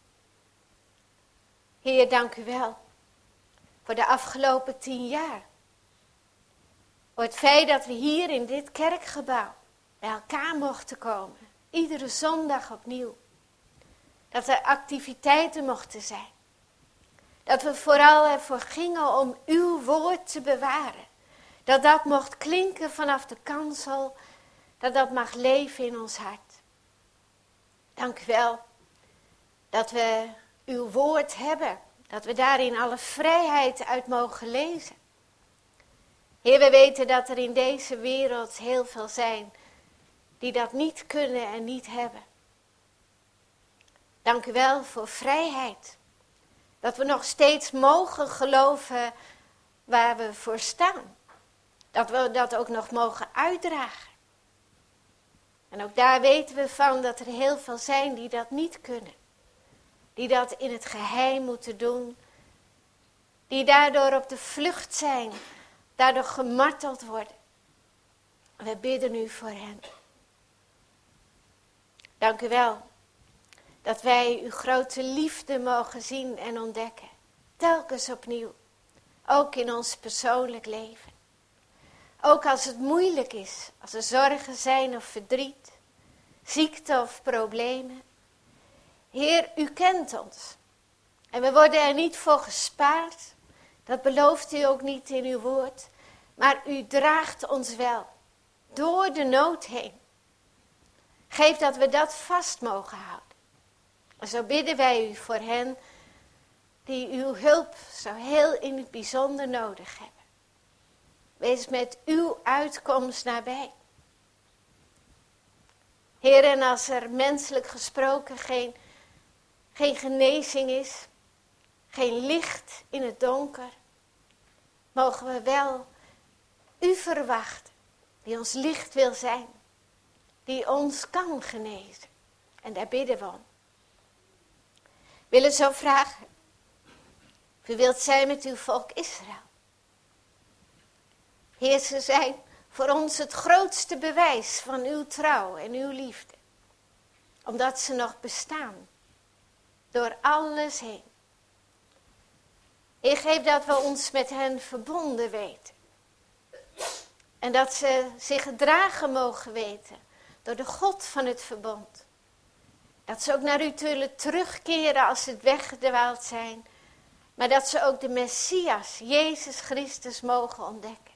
Heer, dank u wel voor de afgelopen 10 jaar. Voor het feit dat we hier in dit kerkgebouw bij elkaar mochten komen. Iedere zondag opnieuw. Dat er activiteiten mochten zijn. Dat we vooral ervoor gingen om uw woord te bewaren. Dat dat mocht klinken vanaf de kansel. Dat dat mag leven in ons hart. Dank u wel dat we uw woord hebben. Dat we daarin alle vrijheid uit mogen lezen. Heer, we weten dat er in deze wereld heel veel zijn die dat niet kunnen en niet hebben. Dank u wel voor vrijheid. Dat we nog steeds mogen geloven waar we voor staan. Dat we dat ook nog mogen uitdragen. En ook daar weten we van dat er heel veel zijn die dat niet kunnen. Die dat in het geheim moeten doen. Die daardoor op de vlucht zijn. Daardoor gemarteld worden. We bidden u voor hen. Dank u wel. Dat wij uw grote liefde mogen zien en ontdekken. Telkens opnieuw. Ook in ons persoonlijk leven. Ook als het moeilijk is. Als er zorgen zijn of verdriet. Ziekte of problemen. Heer, u kent ons. En we worden er niet voor gespaard. Dat belooft u ook niet in uw woord. Maar u draagt ons wel. Door de nood heen. Geef dat we dat vast mogen houden. En zo bidden wij u voor hen die uw hulp zo heel in het bijzonder nodig hebben. Wees met uw uitkomst nabij. Heer, en als er menselijk gesproken geen genezing is, geen licht in het donker, mogen we wel u verwachten, die ons licht wil zijn, die ons kan genezen. En daar bidden we om. We willen zo vragen, of u wilt zijn met uw volk Israël. Heer, ze zijn voor ons het grootste bewijs van uw trouw en uw liefde. Omdat ze nog bestaan. Door alles heen. Heer, geef dat we ons met hen verbonden weten. En dat ze zich gedragen mogen weten. Door de God van het verbond. Dat ze ook naar u zullen terugkeren als ze het weggedwaald zijn. Maar dat ze ook de Messias, Jezus Christus, mogen ontdekken.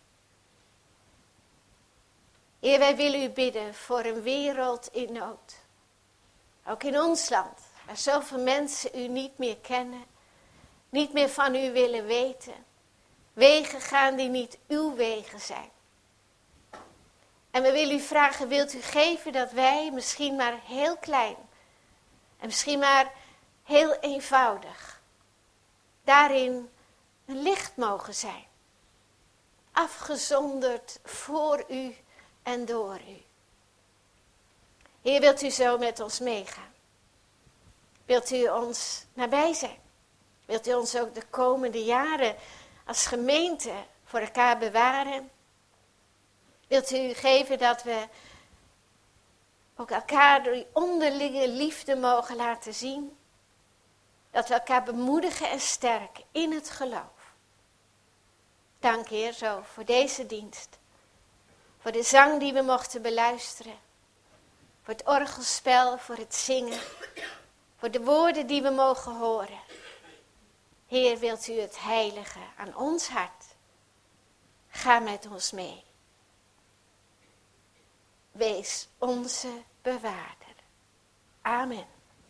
Heer, wij willen u bidden voor een wereld in nood. Ook in ons land, waar zoveel mensen u niet meer kennen. Niet meer van u willen weten. Wegen gaan die niet uw wegen zijn. En we willen u vragen, wilt u geven dat wij misschien maar heel klein. En misschien maar heel eenvoudig. Daarin een licht mogen zijn. Afgezonderd voor u en door u. Heer, wilt u zo met ons meegaan? Wilt u ons nabij zijn? Wilt u ons ook de komende jaren als gemeente voor elkaar bewaren. Wilt u geven dat we ook elkaar door die onderlinge liefde mogen laten zien. Dat we elkaar bemoedigen en sterken in het geloof. Dank Heer zo voor deze dienst. Voor de zang die we mochten beluisteren. Voor het orgelspel, voor het zingen. Voor de woorden die we mogen horen. Heer, wilt u het heilige aan ons hart. Ga met ons mee. Wees onze bewaarder. Amen.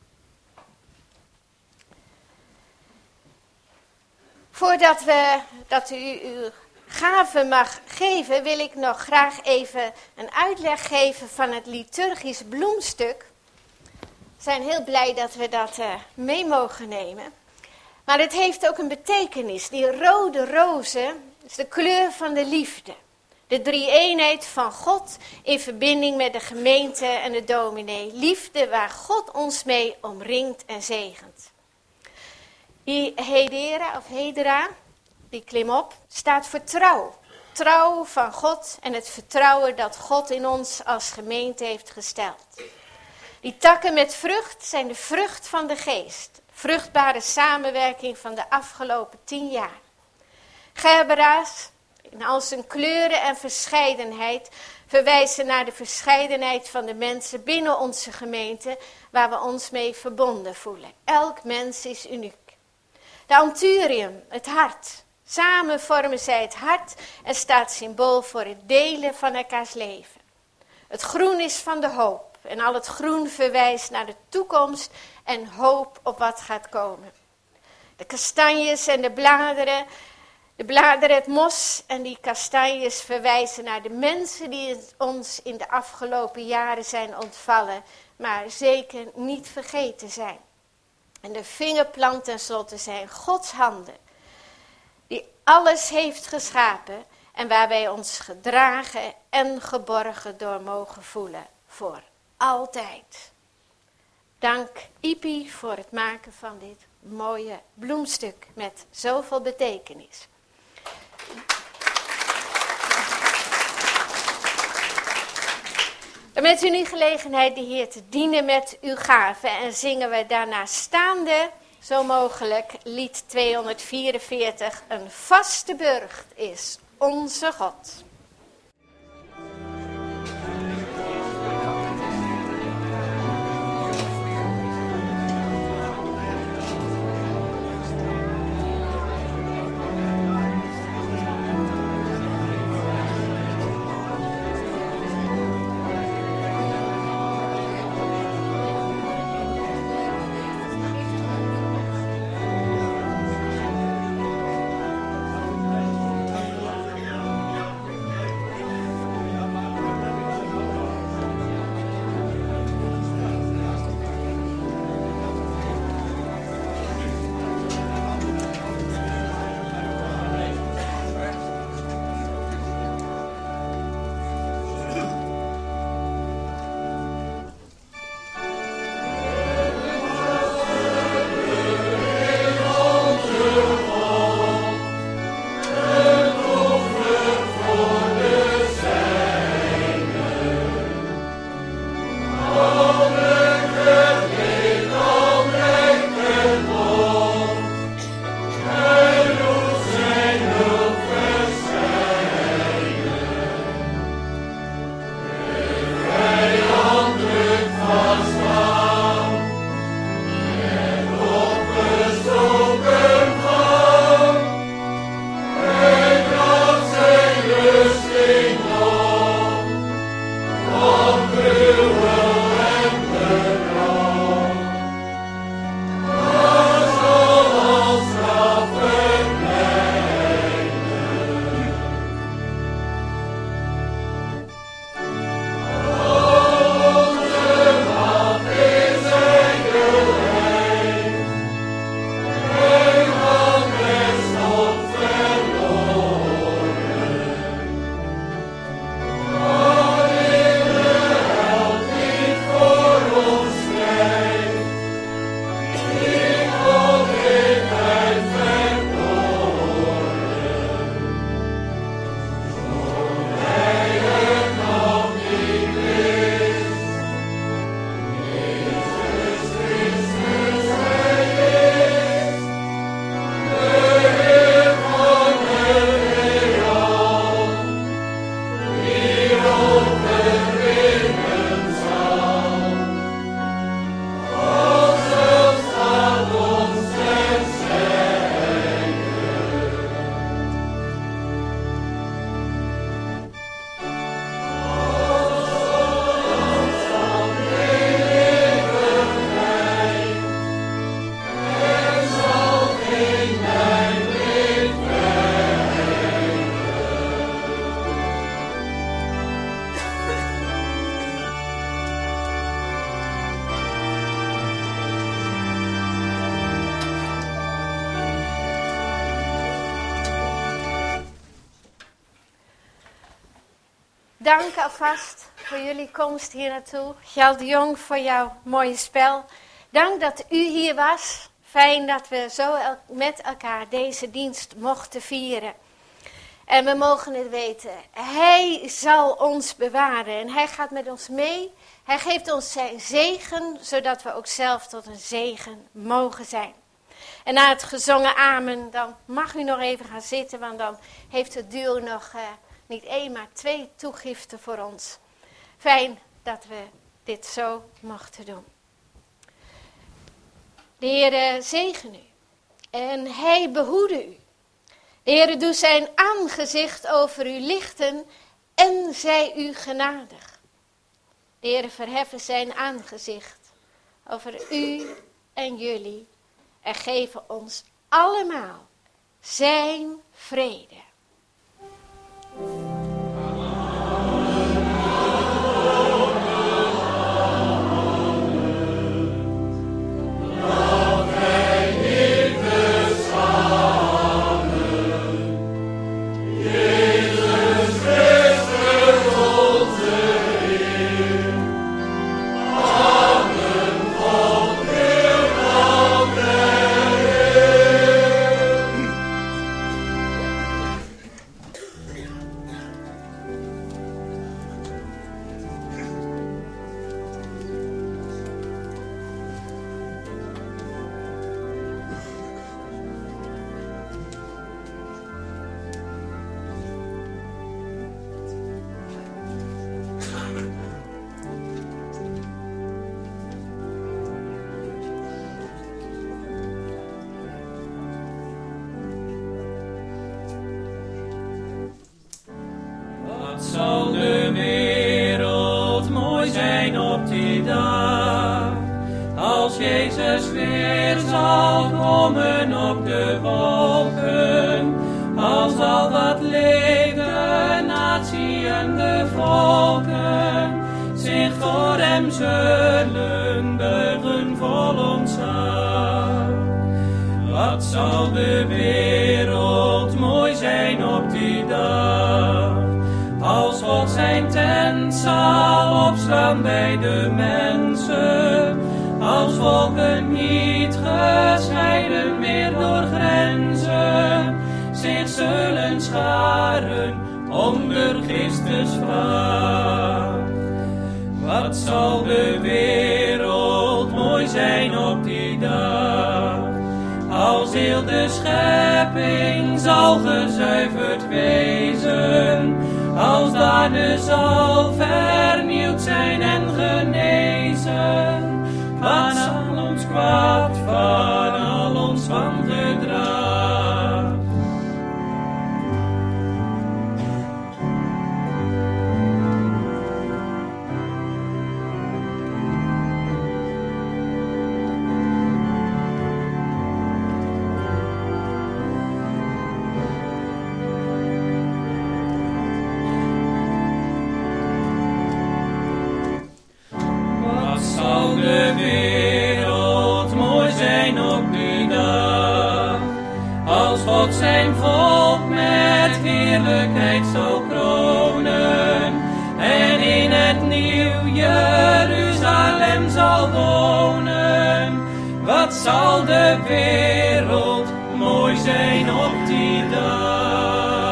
Voordat u uw gave mag geven, wil ik nog graag even een uitleg geven van het liturgisch bloemstuk. We zijn heel blij dat we dat mee mogen nemen. Maar het heeft ook een betekenis. Die rode rozen is de kleur van de liefde. De drie-eenheid van God in verbinding met de gemeente en de dominee. Liefde waar God ons mee omringt en zegent. Die hedera, die klimop, staat voor trouw. Trouw van God en het vertrouwen dat God in ons als gemeente heeft gesteld. Die takken met vrucht zijn de vrucht van de geest. Vruchtbare samenwerking van de afgelopen 10 jaar. Gerbera's, in al zijn kleuren en verscheidenheid, verwijzen naar de verscheidenheid van de mensen binnen onze gemeente, waar we ons mee verbonden voelen. Elk mens is uniek. De anturium, het hart. Samen vormen zij het hart en staat symbool voor het delen van elkaars leven. Het groen is van de hoop en al het groen verwijst naar de toekomst en hoop op wat gaat komen. De kastanjes en de bladeren, het mos en die kastanjes verwijzen naar de mensen die ons in de afgelopen jaren zijn ontvallen, maar zeker niet vergeten zijn. En de vingerplant tenslotte zijn Gods handen, die alles heeft geschapen en waar wij ons gedragen en geborgen door mogen voelen, voor altijd. Dank Ipi voor het maken van dit mooie bloemstuk met zoveel betekenis. Dan bent u nu gelegenheid de Heer te dienen met uw gaven en zingen we daarna staande, zo mogelijk, lied 244, een vaste burcht is onze God. Dank alvast voor jullie komst hier naartoe. Gjeld de Jong voor jouw mooie spel. Dank dat u hier was. Fijn dat we zo met elkaar deze dienst mochten vieren. En we mogen het weten. Hij zal ons bewaren en hij gaat met ons mee. Hij geeft ons zijn zegen, zodat we ook zelf tot een zegen mogen zijn. En na het gezongen amen, dan mag u nog even gaan zitten, want dan heeft het duo nog niet 1, maar 2 toegiften voor ons. Fijn dat we dit zo mochten doen. De Heere zegen u en hij behoede u. De Heere doet zijn aangezicht over u lichten en zij u genadig. De Heere verheffen zijn aangezicht over u en jullie en geven ons allemaal zijn vrede. Zal de wereld mooi zijn op die dag, als Jezus weer zal komen op de wolken, als al wat leeft, de natie en de volken, zich voor hem zullen buigen vol ontzag. Wat zal de wereld mooi zijn op die dag, als God zijn tent zal opslaan bij de mensen, als volken niet gescheiden meer door grenzen, zich zullen scharen onder Christus vlag. Wat zal de wereld mooi zijn op die dag, als heel de schepping zal gezuiverd wezen, als daar de zal vernieuwd zijn en genezen, wat zal ons kwaad van al ons wangedrag? De wereld mooi zijn op die dag, als God zijn volk met heerlijkheid zal kronen en in het nieuw Jeruzalem zal wonen. Wat zal de wereld mooi zijn op die dag?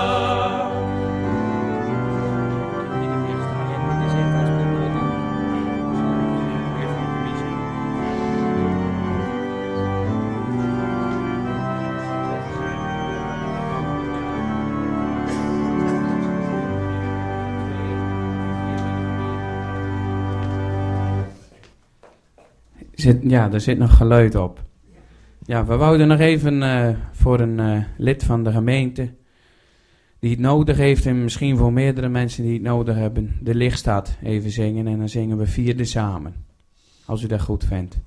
Er zit nog geluid op. Ja, we wouden nog even voor een lid van de gemeente die het nodig heeft en misschien voor meerdere mensen die het nodig hebben, de lichtstaat even zingen en dan zingen we 4 samen. Als u dat goed vindt.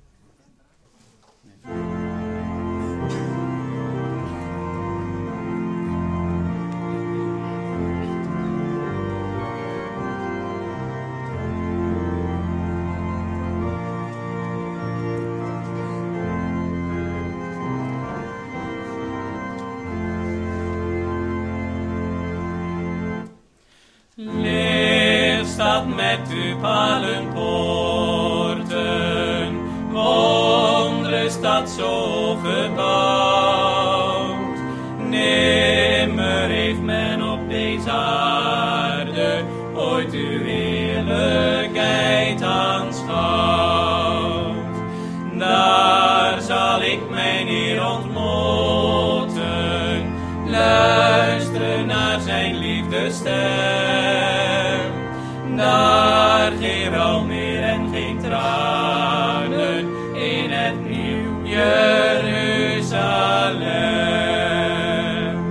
Licht stad met uw palenpoorten, wondere stad zo gebouwd. Nimmer heeft men op deze aarde ooit uw heerlijkheid aanschouwd. Daar zal ik mijn Heer ontmoeten, luisteren naar zijn liefdesstem. Daar geen rouw meer en geen tranen in het nieuw Jeruzalem.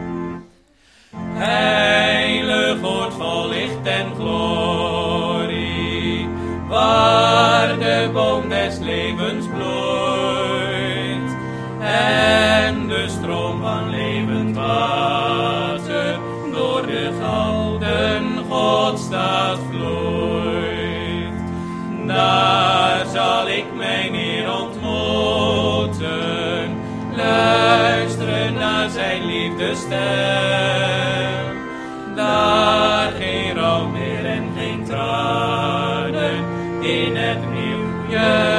Heilig oord vol licht en glorie, waar de boom des levens bloeit en de stroom van levend water door de gouden Godstad vloeit. Daar zal ik mijn Heer ontmoeten, luisteren naar zijn liefdesstem. Daar geen rouw meer en geen tranen in het nieuw